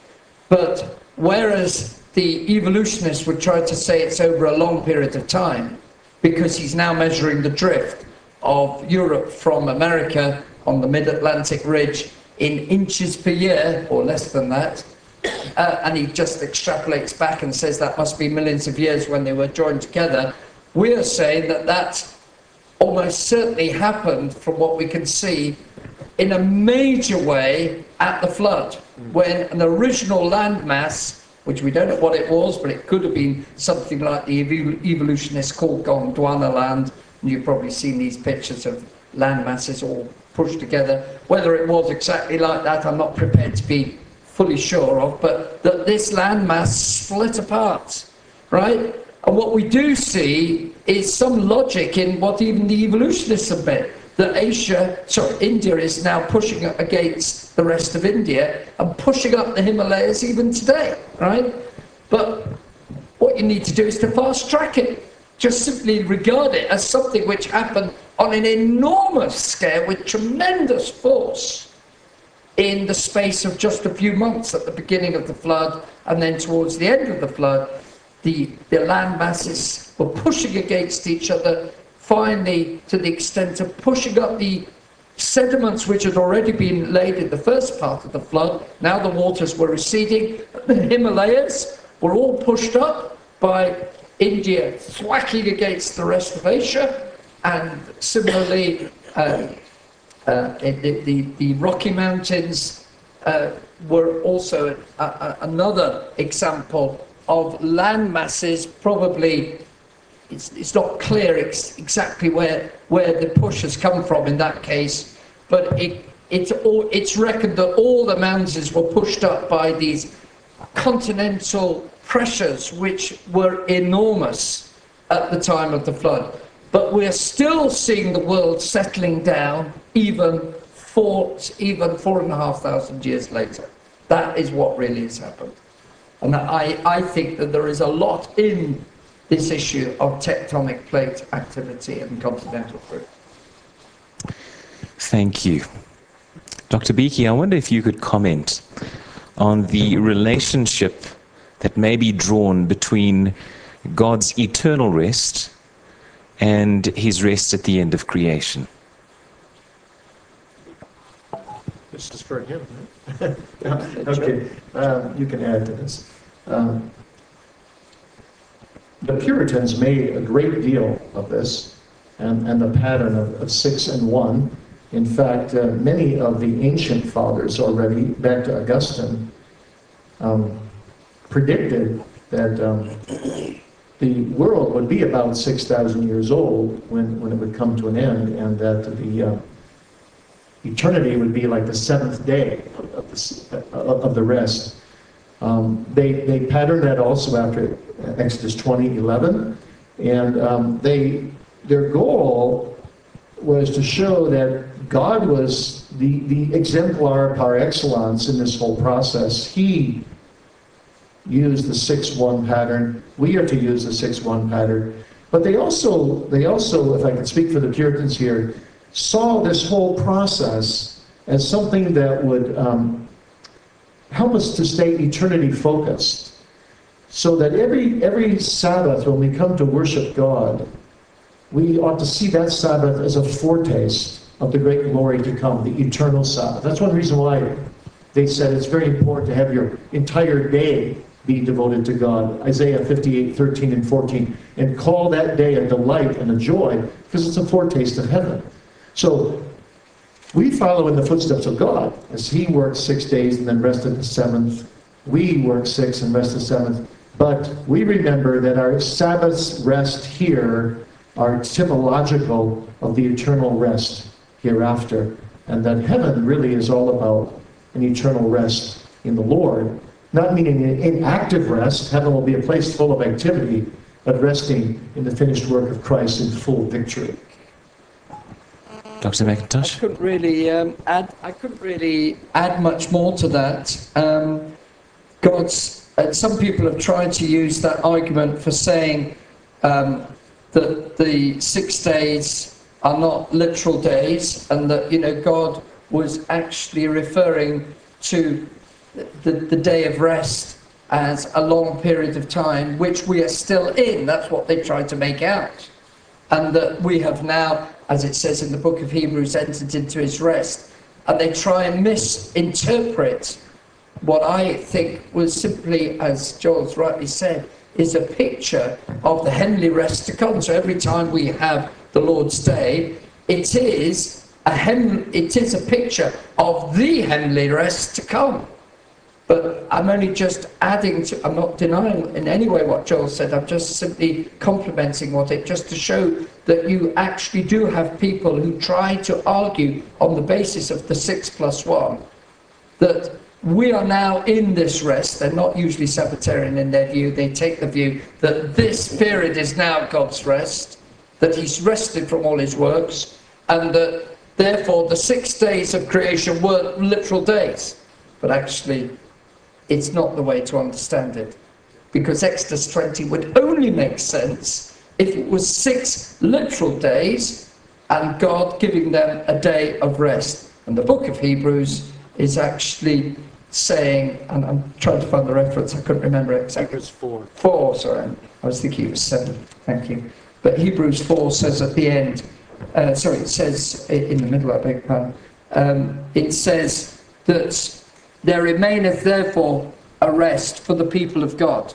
But whereas the evolutionists would try to say it's over a long period of time, because he's now measuring the drift of Europe from America on the mid-Atlantic ridge in inches per year, or less than that, Uh, and he just extrapolates back and says that must be millions of years when they were joined together. We are saying that that almost certainly happened, from what we can see, in a major way at the flood, when an original landmass, which we don't know what it was, but it could have been something like the ev- evolutionists called Gondwana land, and you've probably seen these pictures of land masses all pushed together. Whether it was exactly like that, I'm not prepared to be fully sure of, but that this landmass split apart, right? And what we do see is some logic in what even the evolutionists admit, that Asia, sorry, India is now pushing up against the rest of India and pushing up the Himalayas even today, right? But what you need to do is to fast track it. Just simply regard it as something which happened on an enormous scale with tremendous force in the space of just a few months at the beginning of the flood, and then towards the end of the flood, the, the land masses were pushing against each other, finally to the extent of pushing up the sediments which had already been laid in the first part of the flood. Now the waters were receding. The Himalayas were all pushed up by India thwacking against the rest of Asia, and similarly, uh, Uh, the, the, the Rocky Mountains uh, were also a, a, another example of land masses. Probably it's, it's not clear ex exactly where, where the push has come from in that case, but it, it's, all, it's reckoned that all the mountains were pushed up by these continental pressures which were enormous at the time of the flood. But we're still seeing the world settling down even four, even four and a half thousand years later. That is what really has happened. And I, I think that there is a lot in this issue of tectonic plate activity and continental drift. Thank you. Doctor Beeke, I wonder if you could comment on the relationship that may be drawn between God's eternal rest and his rest at the end of creation. This is for him, right? Okay, um, you can add to this. Um, the Puritans made a great deal of this, and, and the pattern of, of six and one. In fact, uh, many of the ancient fathers already, back to Augustine, um, predicted that um, the world would be about six thousand years old when, when it would come to an end, and that the uh, eternity would be like the seventh day of the, of the rest. Um, they, they patterned that also after Exodus twenty eleven, and um, they, their goal was to show that God was the, the exemplar par excellence in this whole process. He used the six one pattern. We are to use the six one pattern. But they also, they also, if I can speak for the Puritans here, saw this whole process as something that would um, help us to stay eternity focused. So that every, every Sabbath, when we come to worship God, we ought to see that Sabbath as a foretaste of the great glory to come, the eternal Sabbath. That's one reason why they said it's very important to have your entire day be devoted to God. Isaiah fifty-eight, thirteen and fourteen. And call that day a delight and a joy, because it's a foretaste of heaven. So we follow in the footsteps of God, as he worked six days and then rested the seventh. We work six and rest the seventh. But we remember that our Sabbath's rest here are etymological of the eternal rest hereafter, and that heaven really is all about an eternal rest in the Lord, not meaning an inactive rest. Heaven will be a place full of activity, but resting in the finished work of Christ in full victory. Doctor McIntosh? I couldn't really um, add. I couldn't really add much more to that. Um, God's. Uh, some people have tried to use that argument for saying um, that the six days are not literal days, and that, you know, God was actually referring to the, the day of rest as a long period of time, which we are still in. That's what they tried to make out. And that we have now, as it says in the book of Hebrews, entered into his rest. And they try and misinterpret what I think was simply, as Joel's rightly said, is a picture of the heavenly rest to come. So every time we have the Lord's Day, it is a hem- it is a picture of the heavenly rest to come. But I'm only just adding to, I'm not denying in any way what Joel said, I'm just simply complimenting what it, just to show that you actually do have people who try to argue on the basis of the six plus one, that we are now in this rest. They're not usually Sabbatarian in their view. They take the view that this period is now God's rest, that he's rested from all his works, and that therefore the six days of creation were literal days. But actually, it's not the way to understand it, because Exodus twenty would only make sense if it was six literal days and God giving them a day of rest. And the book of Hebrews is actually saying, and I'm trying to find the reference, I couldn't remember exactly. Hebrews four. Four, sorry. I was thinking it was seven. Thank you. But Hebrews four says at the end, uh, sorry, it says in the middle, I beg your pardon, um, it says that there remaineth therefore a rest for the people of God.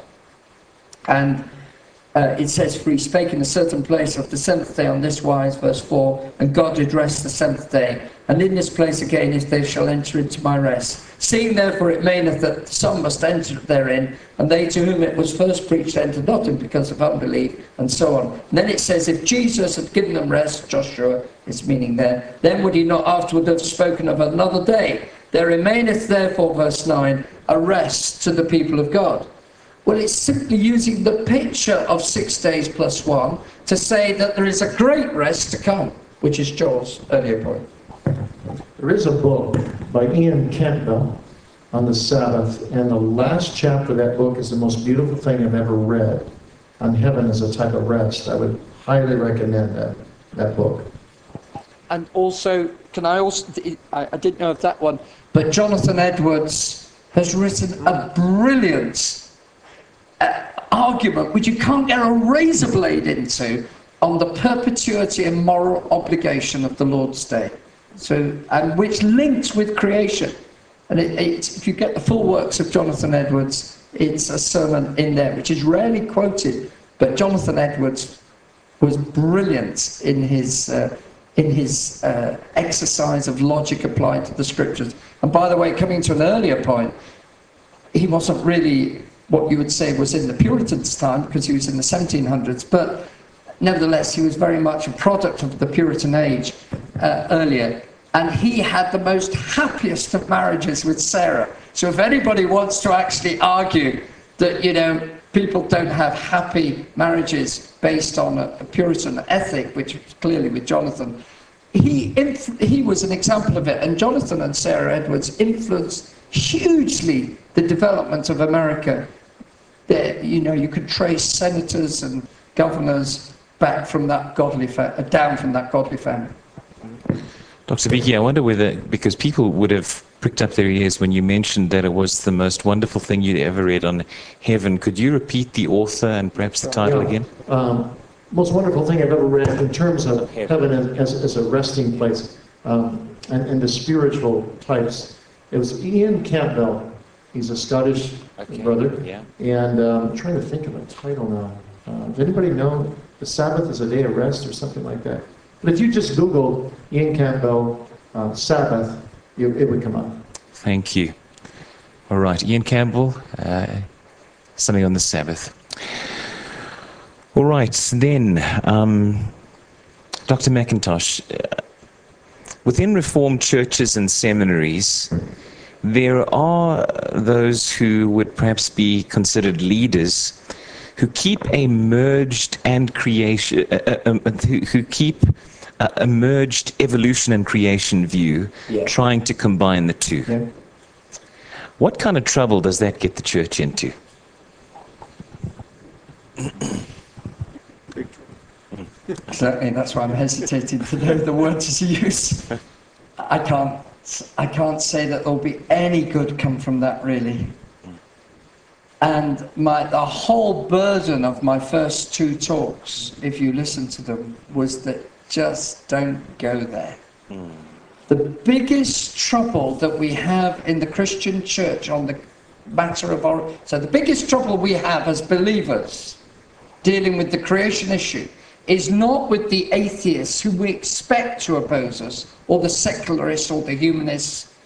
And uh, it says, for he spake in a certain place of the seventh day on this wise, verse four, and God did rest the seventh day. And in this place again, if they shall enter into my rest. Seeing therefore it meaneth that some must enter therein, and they to whom it was first preached entered not in because of unbelief, and so on. And then it says, if Jesus had given them rest, Joshua is meaning there, then would he not afterward have spoken of another day? There remaineth therefore, verse nine, a rest to the people of God. Well, it's simply using the picture of six days plus one to say that there is a great rest to come, which is Joel's earlier point. There is a book by Ian Campbell on the Sabbath, and the last chapter of that book is the most beautiful thing I've ever read on heaven as a type of rest. I would highly recommend that, that book. And also, can I also, I, I didn't know of that one, but Jonathan Edwards has written a brilliant uh, argument, which you can't get a razor blade into, on the perpetuity and moral obligation of the Lord's Day. So, and which links with creation. And it, it's, if you get the full works of Jonathan Edwards, it's a sermon in there, which is rarely quoted. But Jonathan Edwards was brilliant in his uh, in his uh, exercise of logic applied to the scriptures. And by the way, coming to an earlier point, he wasn't really what you would say was in the Puritans' time, because he was in the seventeen hundreds, but nevertheless, he was very much a product of the Puritan age uh, earlier. And he had the most happiest of marriages with Sarah. So if anybody wants to actually argue that, you know, people don't have happy marriages based on a, a Puritan ethic, which was clearly with Jonathan, he, inf- he was an example of it. And Jonathan and Sarah Edwards influenced hugely the development of America. There, you know, you could trace senators and governors back from that godly fa- down from that godly family. Doctor Beaky, I wonder whether, because people would have pricked up their ears when you mentioned that it was the most wonderful thing you'd ever read on heaven. Could you repeat the author and perhaps the title Yeah. again? Um, most wonderful thing I've ever read in terms of heaven as, as a resting place, um, and, and the spiritual types. It was Ian Campbell. He's a Scottish Okay, brother. yeah. And um, I'm trying to think of a title now. Uh, does anybody know the Sabbath is a day of rest or something like that? But if you just Google Ian Campbell uh, Sabbath, you, it would come up. Thank you. All right, Ian Campbell, uh, something on the Sabbath. All right, then, um, Doctor McIntosh, uh, within Reformed churches and seminaries, there are those who would perhaps be considered leaders who keep a merged and creation, uh, uh, um, who, who keep a, a merged evolution and creation view, Yeah. trying to combine the two. Yeah. What kind of trouble does that get the church into? Exactly, that's why I'm hesitating to know the words to use. I can't, I can't say that there'll be any good come from that, really. And my, the whole burden of my first two talks, if you listen to them, was that just don't go there. Mm. The biggest trouble that we have in the Christian church on the matter of our... So the biggest trouble we have as believers dealing with the creation issue is not with the atheists who we expect to oppose us, or the secularists or the humanists.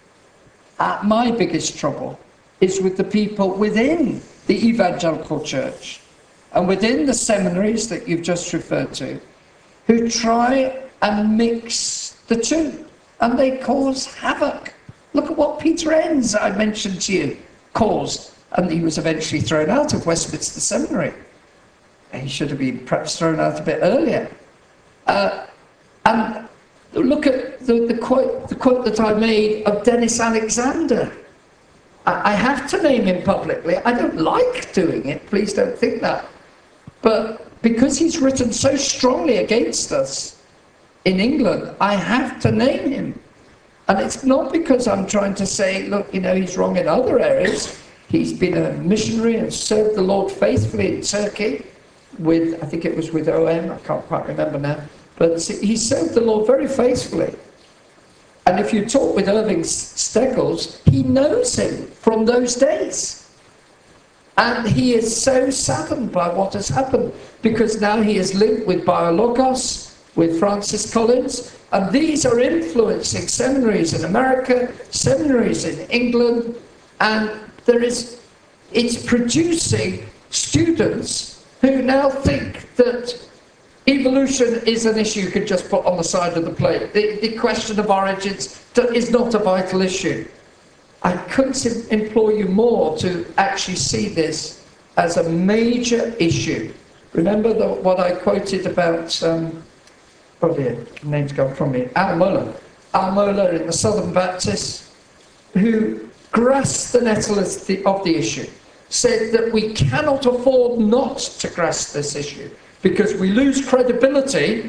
Uh, my biggest trouble is with the people within the evangelical church and within the seminaries that you've just referred to, who try and mix the two, and they cause havoc. Look at what Peter Enns, I mentioned to you, caused, and he was eventually thrown out of Westminster Seminary. He should have been perhaps thrown out a bit earlier. Uh, and look at the, the, quote, the quote that I made of Dennis Alexander. I, I have to name him publicly. I don't like doing it, please don't think that. But because he's written so strongly against us in England, I have to name him. And it's not because I'm trying to say, look, you know, he's wrong in other areas. He's been a missionary and served the Lord faithfully in Turkey. With, I think it was with O M, I can't quite remember now, but he served the Lord very faithfully. And if you talk with Irving Steggles, he knows him from those days. And he is so saddened by what has happened, because now he is linked with Biologos, with Francis Collins, and these are influencing seminaries in America, seminaries in England, and there is, it's producing students who now think that evolution is an issue you could just put on the side of the plate. The, the question of origins is not a vital issue. I couldn't implore you more to actually see this as a major issue. Remember the, what I quoted about, um, oh dear, name's gone from me, Al Mohler. Al Mohler in the Southern Baptists, who grasped the nettle of the, of the issue. Said that we cannot afford not to grasp this issue because we lose credibility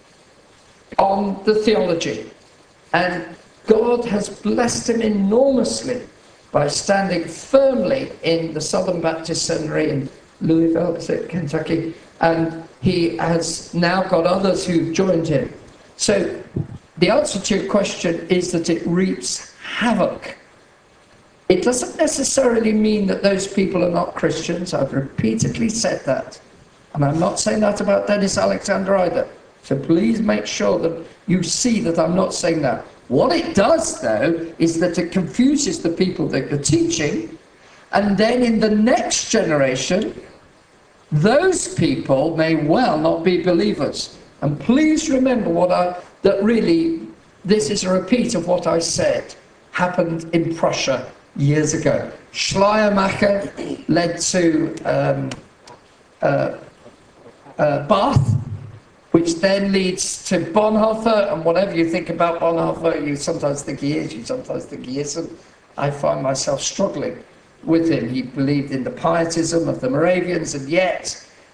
on the theology. And God has blessed him enormously by standing firmly in the Southern Baptist Seminary in Louisville, is it, Kentucky? And he has now got others who've joined him. So the answer to your question is that it reaps havoc. It doesn't necessarily mean that those people are not Christians. I've repeatedly said that. And I'm not saying that about Dennis Alexander either. So please make sure that you see that I'm not saying that. What it does, though, is that it confuses the people that are teaching. And then in the next generation, those people may well not be believers. And please remember what I, that really, this is a repeat of what I said happened in Prussia years ago. Schleiermacher led to um, uh, uh, Bath, which then leads to Bonhoeffer, and whatever you think about Bonhoeffer, you sometimes think he is, you sometimes think he isn't. I find myself struggling with him. He believed in the pietism of the Moravians, and yet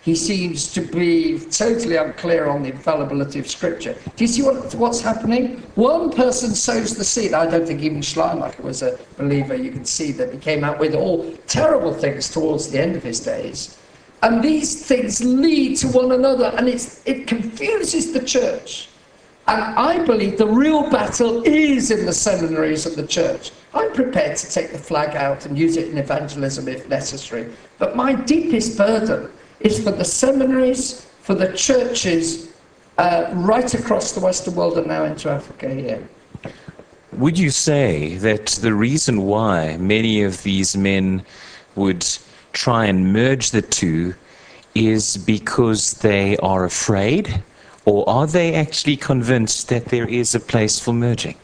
He seems to be totally unclear on the infallibility of Scripture. Do you see what, what's happening? One person sows the seed. I don't think even Schleiermacher was a believer. You can see that he came out with all terrible things towards the end of his days. And these things lead to one another, and it's, it confuses the church. And I believe the real battle is in the seminaries of the church. I'm prepared to take the flag out and use it in evangelism if necessary. But my deepest burden is for the seminaries, for the churches uh, right across the Western world and now into Africa here. Would you say that the reason why many of these men would try and merge the two is because they are afraid, or are they actually convinced that there is a place for merging?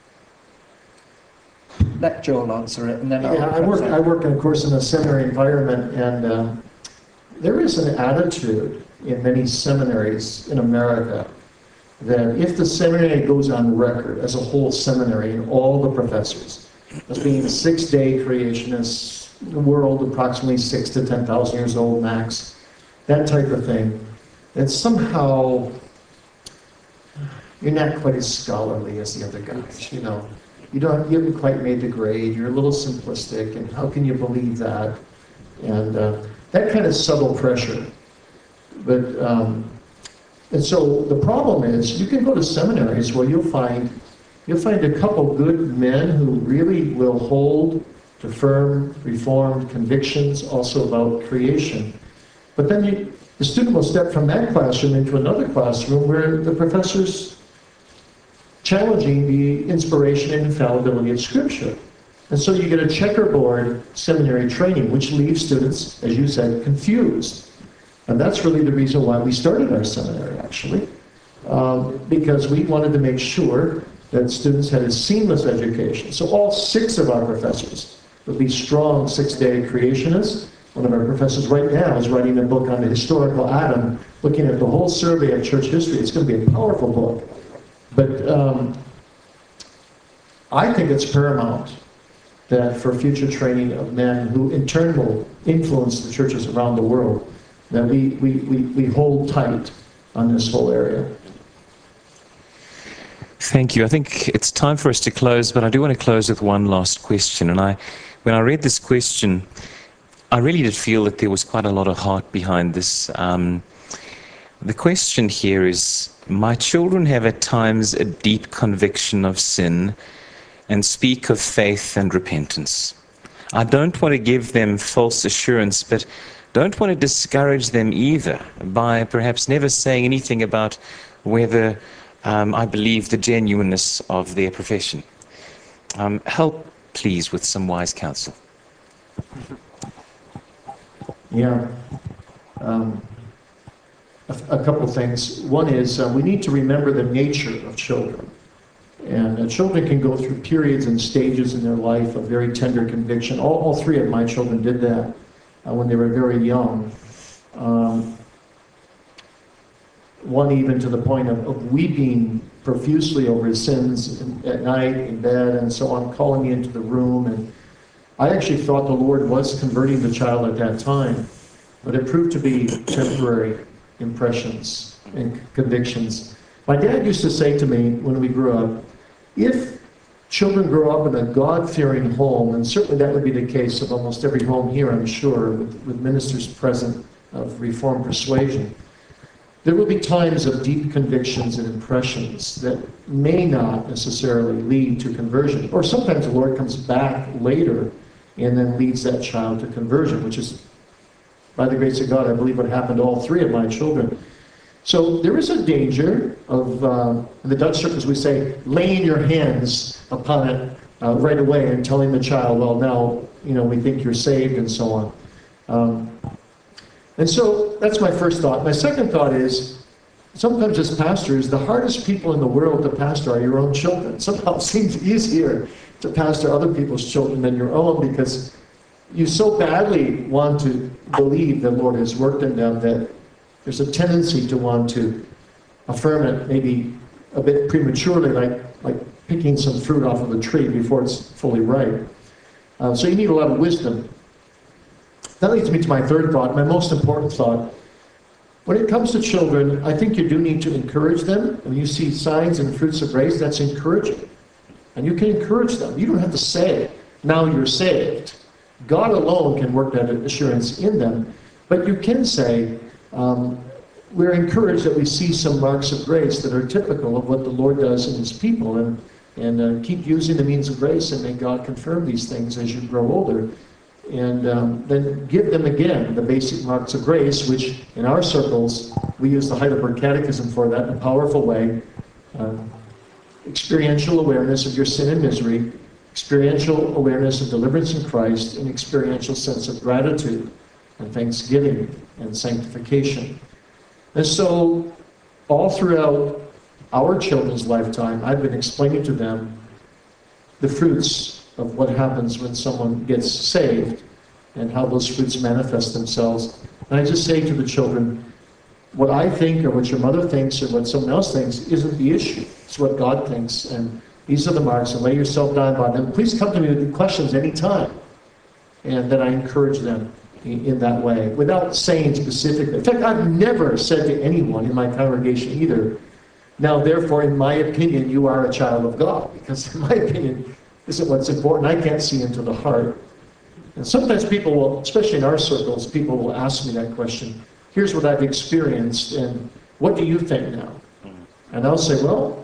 Let Joel answer it, and then I'll... Yeah, I work, I work, of course, in a seminary environment, and uh, there is an attitude in many seminaries in America that if the seminary goes on record as a whole seminary and all the professors as being six-day creationists, the world approximately six to ten thousand years old max, that type of thing, that somehow you're not quite as scholarly as the other guys, you know. You don't, you haven't quite made the grade, you're a little simplistic, and how can you believe that? And uh, that kind of subtle pressure. But, um, and so the problem is, you can go to seminaries where you'll find, you'll find a couple good men who really will hold to firm, reformed convictions, also about creation. But then you, the student will step from that classroom into another classroom where the professor's challenging the inspiration and infallibility of Scripture. And so you get a checkerboard seminary training, which leaves students, as you said, confused. And that's really the reason why we started our seminary, actually, um, because we wanted to make sure that students had a seamless education. So all six of our professors would be strong six-day creationists. One of our professors right now is writing a book on the historical Adam, looking at the whole survey of church history. It's going to be a powerful book. But um, I think it's paramount that for future training of men who in turn will influence the churches around the world, that we, we, we, we hold tight on this whole area. Thank you. I think it's time for us to close, but I do want to close with one last question. And I, when I read this question, I really did feel that there was quite a lot of heart behind this. Um, the question here is, my children have at times a deep conviction of sin and speak of faith and repentance. I don't want to give them false assurance, but don't want to discourage them either by perhaps never saying anything about whether um, I believe the genuineness of their profession. Um, help, please, with some wise counsel. Yeah. Um, a, a couple things. One is uh, we need to remember the nature of children. And uh, children can go through periods and stages in their life of very tender conviction. All, all three of my children did that uh, when they were very young. Um, one even to the point of, of weeping profusely over his sins in, at night in bed and so on, calling me into the room. And I actually thought the Lord was converting the child at that time, but it proved to be temporary impressions and convictions. My dad used to say to me when we grew up, if children grow up in a God-fearing home, and certainly that would be the case of almost every home here, I'm sure, with, with ministers present of Reformed persuasion, there will be times of deep convictions and impressions that may not necessarily lead to conversion. Or sometimes the Lord comes back later and then leads that child to conversion, which is, by the grace of God, I believe what happened to all three of my children. So there is a danger of, uh, in the Dutch circles we say, laying your hands upon it uh, right away and telling the child, well, now, you know, we think you're saved and so on. Um, and so that's my first thought. My second thought is, sometimes as pastors, the hardest people in the world to pastor are your own children. Somehow it seems easier to pastor other people's children than your own because you so badly want to believe the Lord has worked in them that there's a tendency to want to affirm it maybe a bit prematurely, like, like picking some fruit off of a tree before it's fully ripe. Uh, so you need a lot of wisdom. That leads me to my third thought, my most important thought. When it comes to children, I think you do need to encourage them. When you see signs and fruits of grace, that's encouraging. And you can encourage them. You don't have to say, now you're saved. God alone can work that assurance in them. But you can say, um, we're encouraged that we see some marks of grace that are typical of what the Lord does in his people. And, and uh, keep using the means of grace, and may God confirm these things as you grow older. And um, then give them again the basic marks of grace, which in our circles, we use the Heidelberg Catechism for that in a powerful way. Uh, experiential awareness of your sin and misery, experiential awareness of deliverance in Christ, and experiential sense of gratitude and thanksgiving and sanctification. And so, all throughout our children's lifetime, I've been explaining to them the fruits of what happens when someone gets saved and how those fruits manifest themselves. And I just say to the children, what I think or what your mother thinks or what someone else thinks isn't the issue. It's what God thinks. And these are the marks, and lay yourself down by them. Please come to me with questions anytime. And then I encourage them in, in that way, without saying specifically. In fact, I've never said to anyone in my congregation either, now therefore, in my opinion, you are a child of God. Because in my opinion, isn't what's important. I can't see into the heart. And sometimes people will, especially in our circles, people will ask me that question. Here's what I've experienced, and what do you think now? And I'll say, well,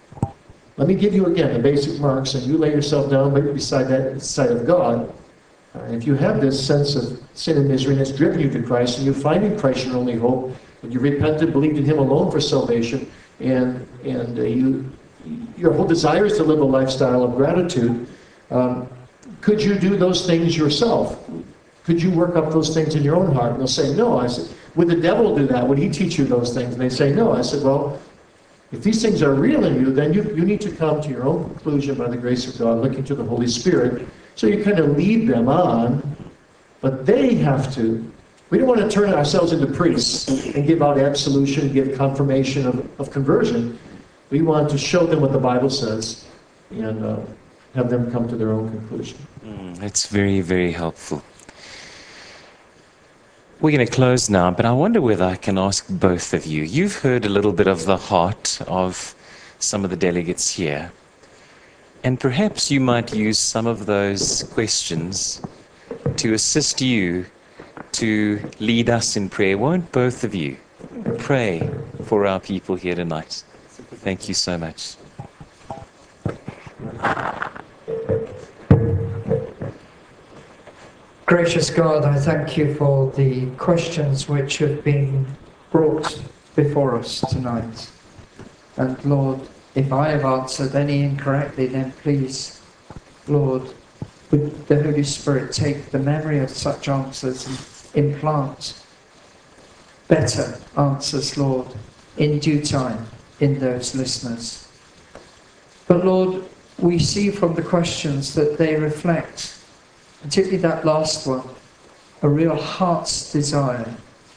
let me give you again the basic marks, and you lay yourself down beside that side of God. Uh, if you have this sense of sin and misery, and it's driven you to Christ, and you find in Christ your only hope, and you repented, believed in him alone for salvation, and and uh, you your whole desire is to live a lifestyle of gratitude, um, could you do those things yourself? Could you work up those things in your own heart? And they'll say, no. I said, would the devil do that? Would he teach you those things? And they say, no. I said, well, if these things are real in you, then you, you need to come to your own conclusion by the grace of God, looking to the Holy Spirit. So you kind of lead them on, but they have to. We don't want to turn ourselves into priests and give out absolution, give confirmation of, of conversion. We want to show them what the Bible says and uh, have them come to their own conclusion. Mm, that's very, very helpful. We're going to close now, but I wonder whether I can ask both of you. You've heard a little bit of the heart of some of the delegates here, and perhaps you might use some of those questions to assist you to lead us in prayer. Won't both of you pray for our people here tonight? Thank you so much. Gracious God, I thank you for the questions which have been brought before us tonight. And Lord, if I have answered any incorrectly, then please, Lord, would the Holy Spirit take the memory of such answers and implant better answers, Lord, in due time in those listeners. But Lord, we see from the questions that they reflect, particularly that last one, a real heart's desire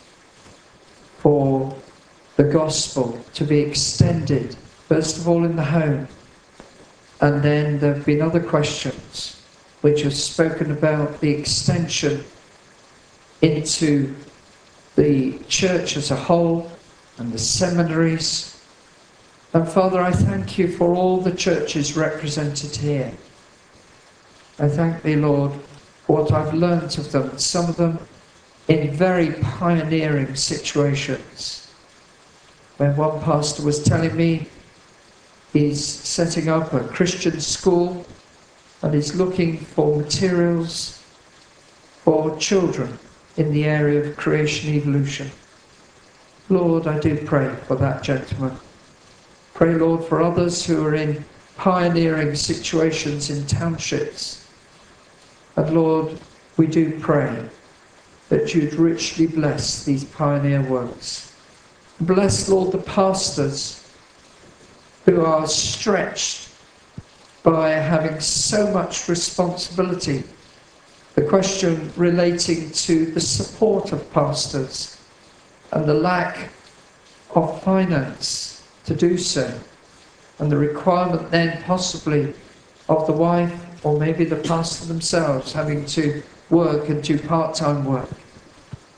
for the gospel to be extended, first of all in the home. And then there have been other questions which have spoken about the extension into the church as a whole and the seminaries. And Father, I thank you for all the churches represented here. I thank thee, Lord, for what I've learnt of them, some of them in very pioneering situations. When one pastor was telling me he's setting up a Christian school and he's looking for materials for children in the area of creation evolution. Lord, I do pray for that gentleman. Pray, Lord, for others who are in pioneering situations in townships. And Lord, we do pray that you'd richly bless these pioneer works. Bless, Lord, the pastors who are stretched by having so much responsibility. The question relating to the support of pastors and the lack of finance to do so, and the requirement then possibly of the wife or maybe the pastor themselves having to work and do part-time work.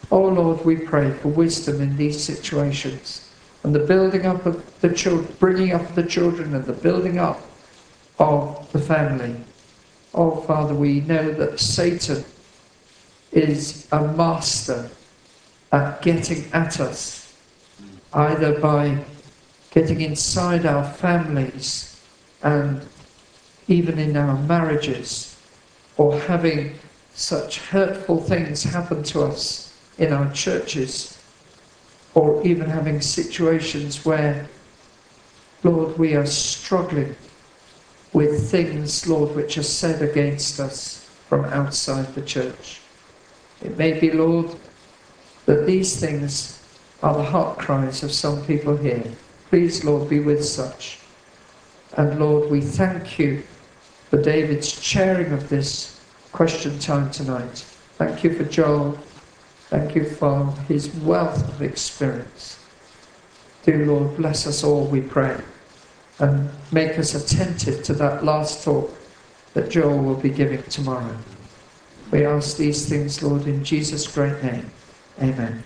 Oh Lord, we pray for wisdom in these situations, and the building up of the children, bringing up of the children, and the building up of the family. Oh Father, we know that Satan is a master at getting at us, either by getting inside our families and even in our marriages, or having such hurtful things happen to us in our churches, or even having situations where, Lord, we are struggling with things, Lord, which are said against us from outside the church. It may be, Lord, that these things are the heart cries of some people here. Please, Lord, be with such. And Lord, we thank you for David's chairing of this question time tonight. Thank you for Joel. Thank you for his wealth of experience. Dear Lord, bless us all, we pray, and make us attentive to that last talk that Joel will be giving tomorrow. We ask these things, Lord, in Jesus' great name. Amen.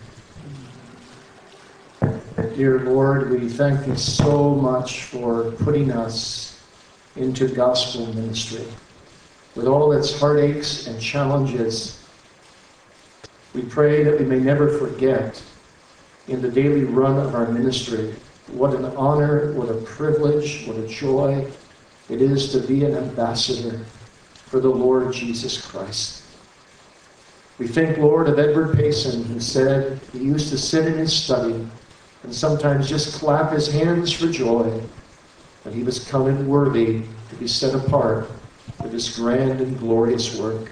Dear Lord, we thank you so much for putting us into gospel ministry. With all its heartaches and challenges, we pray that we may never forget in the daily run of our ministry what an honor, what a privilege, what a joy it is to be an ambassador for the Lord Jesus Christ. We think, Lord, of Edward Payson, who said he used to sit in his study and sometimes just clap his hands for joy that he was counted worthy to be set apart for this grand and glorious work.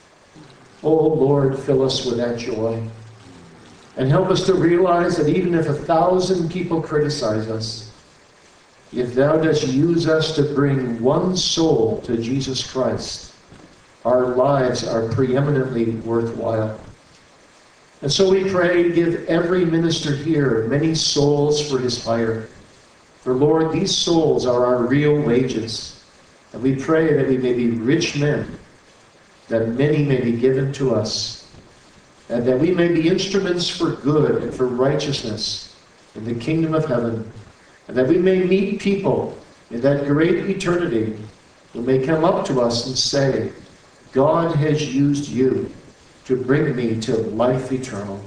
Oh, Lord, fill us with that joy. And help us to realize that even if a thousand people criticize us, if thou dost use us to bring one soul to Jesus Christ, our lives are preeminently worthwhile. And so we pray, give every minister here many souls for his hire. For Lord, these souls are our real wages. And we pray that we may be rich men, that many may be given to us, and that we may be instruments for good and for righteousness in the kingdom of heaven, and that we may meet people in that great eternity who may come up to us and say, God has used you to bring me to life eternal.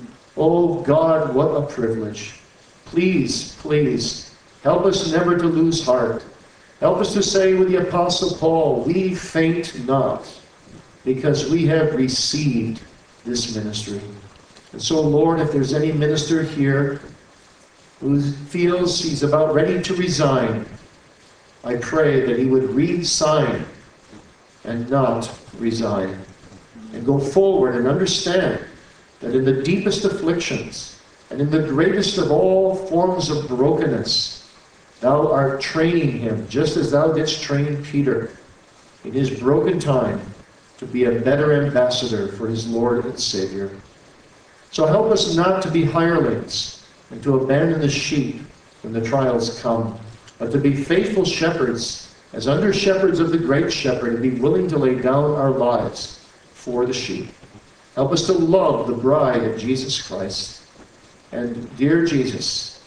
Oh God, what a privilege. Please, please, help us never to lose heart. Help us to say with the Apostle Paul, we faint not, because we have received this ministry. And so, Lord, if there's any minister here who feels he's about ready to resign, I pray that he would resign and not resign, and go forward and understand that in the deepest afflictions and in the greatest of all forms of brokenness, thou art training him, just as thou didst train Peter in his broken time, to be a better ambassador for his Lord and Savior. So help us not to be hirelings and to abandon the sheep when the trials come, but to be faithful shepherds, as under shepherds of the great shepherd, and be willing to lay down our lives for the sheep. Help us to love the bride of Jesus Christ. And dear Jesus,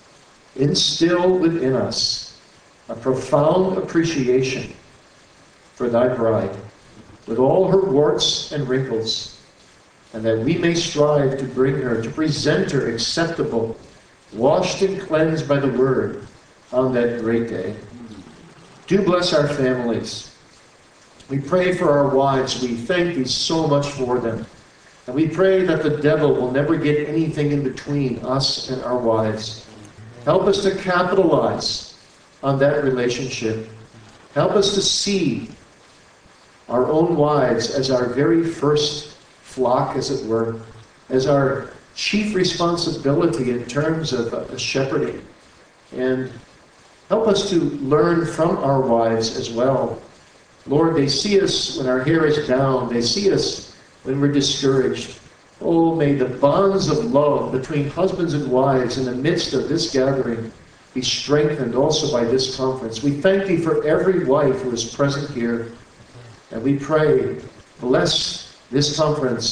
instill within us a profound appreciation for thy bride, with all her warts and wrinkles, and that we may strive to bring her, to present her acceptable, washed and cleansed by the word on that great day. Do bless our families. We pray for our wives. We thank thee so much for them. And we pray that the devil will never get anything in between us and our wives. Help us to capitalize on that relationship. Help us to see our own wives as our very first flock, as it were, as our chief responsibility in terms of uh, shepherding. And help us to learn from our wives as well. Lord, they see us when our hair is down. They see us when we're discouraged. Oh, may the bonds of love between husbands and wives in the midst of this gathering be strengthened also by this conference. We thank thee for every wife who is present here. And we pray, bless this conference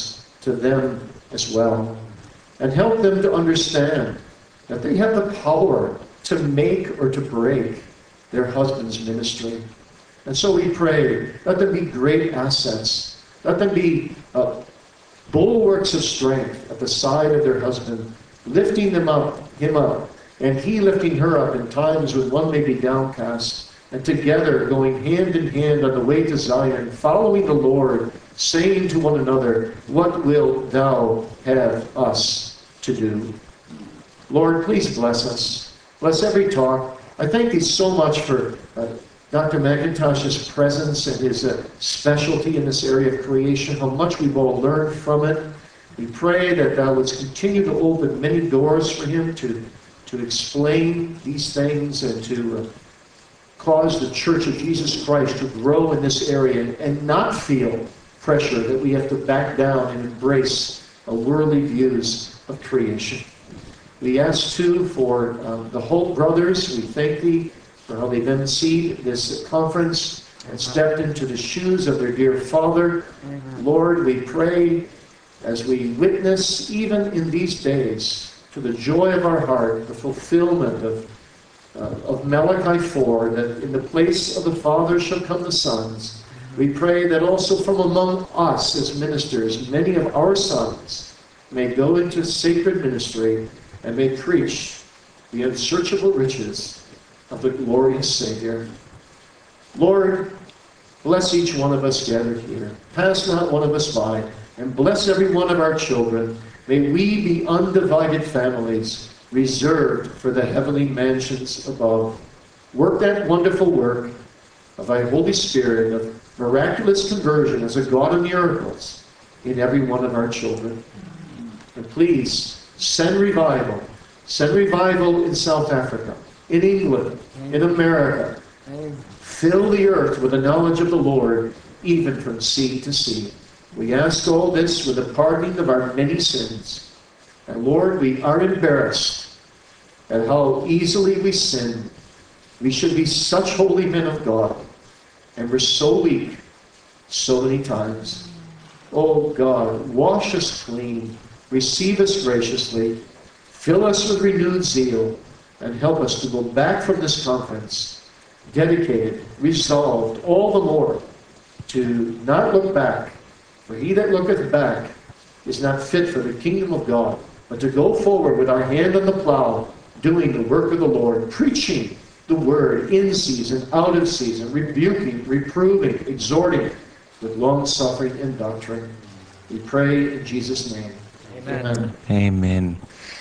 to them as well. And help them to understand that they have the power to make or to break their husband's ministry. And so we pray, let them be great assets. Let them be uh, bulwarks of strength at the side of their husband, lifting them up, him up, and he lifting her up in times when one may be downcast, and together going hand in hand on the way to Zion, following the Lord, saying to one another, what wilt thou have us to do? Lord, please bless us. Bless every talk. I thank thee so much for uh, Doctor McIntosh's presence and his uh, specialty in this area of creation, how much we've all learned from it. We pray that thou wouldst continue to open many doors for him to, to explain these things and to uh, cause the Church of Jesus Christ to grow in this area and not feel pressure that we have to back down and embrace uh, worldly views of creation. We ask, too, for uh, the Holt brothers. We thank thee for how they've emceed this conference and stepped into the shoes of their dear father. Lord, we pray as we witness, even in these days, to the joy of our heart, the fulfillment of, uh, of Malachi four, that in the place of the fathers shall come the sons. We pray that also from among us as ministers, many of our sons may go into sacred ministry and may preach the unsearchable riches of the glorious Savior. Lord, bless each one of us gathered here. Pass not one of us by, and bless every one of our children. May we be undivided families, reserved for the heavenly mansions above. Work that wonderful work of thy Holy Spirit, of miraculous conversion as a God of miracles in every one of our children. And please, send revival. Send revival in South Africa, in England, in America. Fill the earth with the knowledge of the Lord, even from sea to sea. We ask all this with the pardoning of our many sins. And Lord, we are embarrassed at how easily we sin. We should be such holy men of God, and we're so weak so many times. Oh God, wash us clean. Receive us graciously, fill us with renewed zeal, and help us to go back from this conference, dedicated, resolved, all the more, to not look back, for he that looketh back is not fit for the kingdom of God, but to go forward with our hand on the plow, doing the work of the Lord, preaching the word in season, out of season, rebuking, reproving, exhorting, with long-suffering and doctrine. We pray in Jesus' name. Amen. Amen.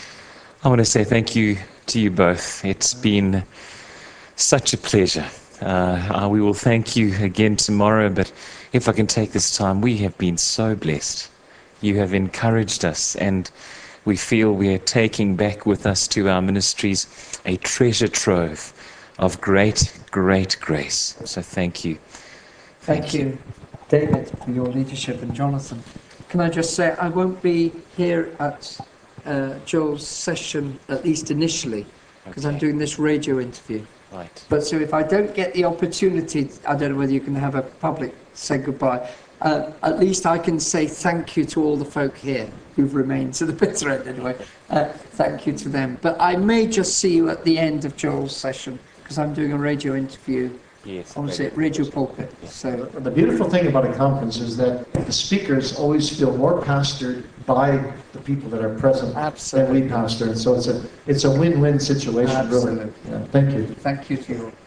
I want to say thank you to you both. It's been such a pleasure. Uh, we will thank you again tomorrow, but if I can take this time, we have been so blessed. You have encouraged us, and we feel we are taking back with us to our ministries a treasure trove of great, great grace. So thank you. Thank, thank you, you, David, for your leadership, and Jonathan. Can I just say, I won't be here at uh, Joel's session, at least initially, because okay. I'm doing this radio interview. Right. But so if I don't get the opportunity, I don't know whether you can have a public say goodbye, uh, at least I can say thank you to all the folk here who've remained to the bitter end anyway. Uh, thank you to them. But I may just see you at the end of Joel's session, because I'm doing a radio interview. Yes, obviously at Radio Pulpit. So the beautiful thing about a conference is that the speakers always feel more pastored by the people that are present Absolutely. than we pastor. And so it's a it's a win-win situation. Absolutely. Really. Yeah, thank you. Thank you to you all.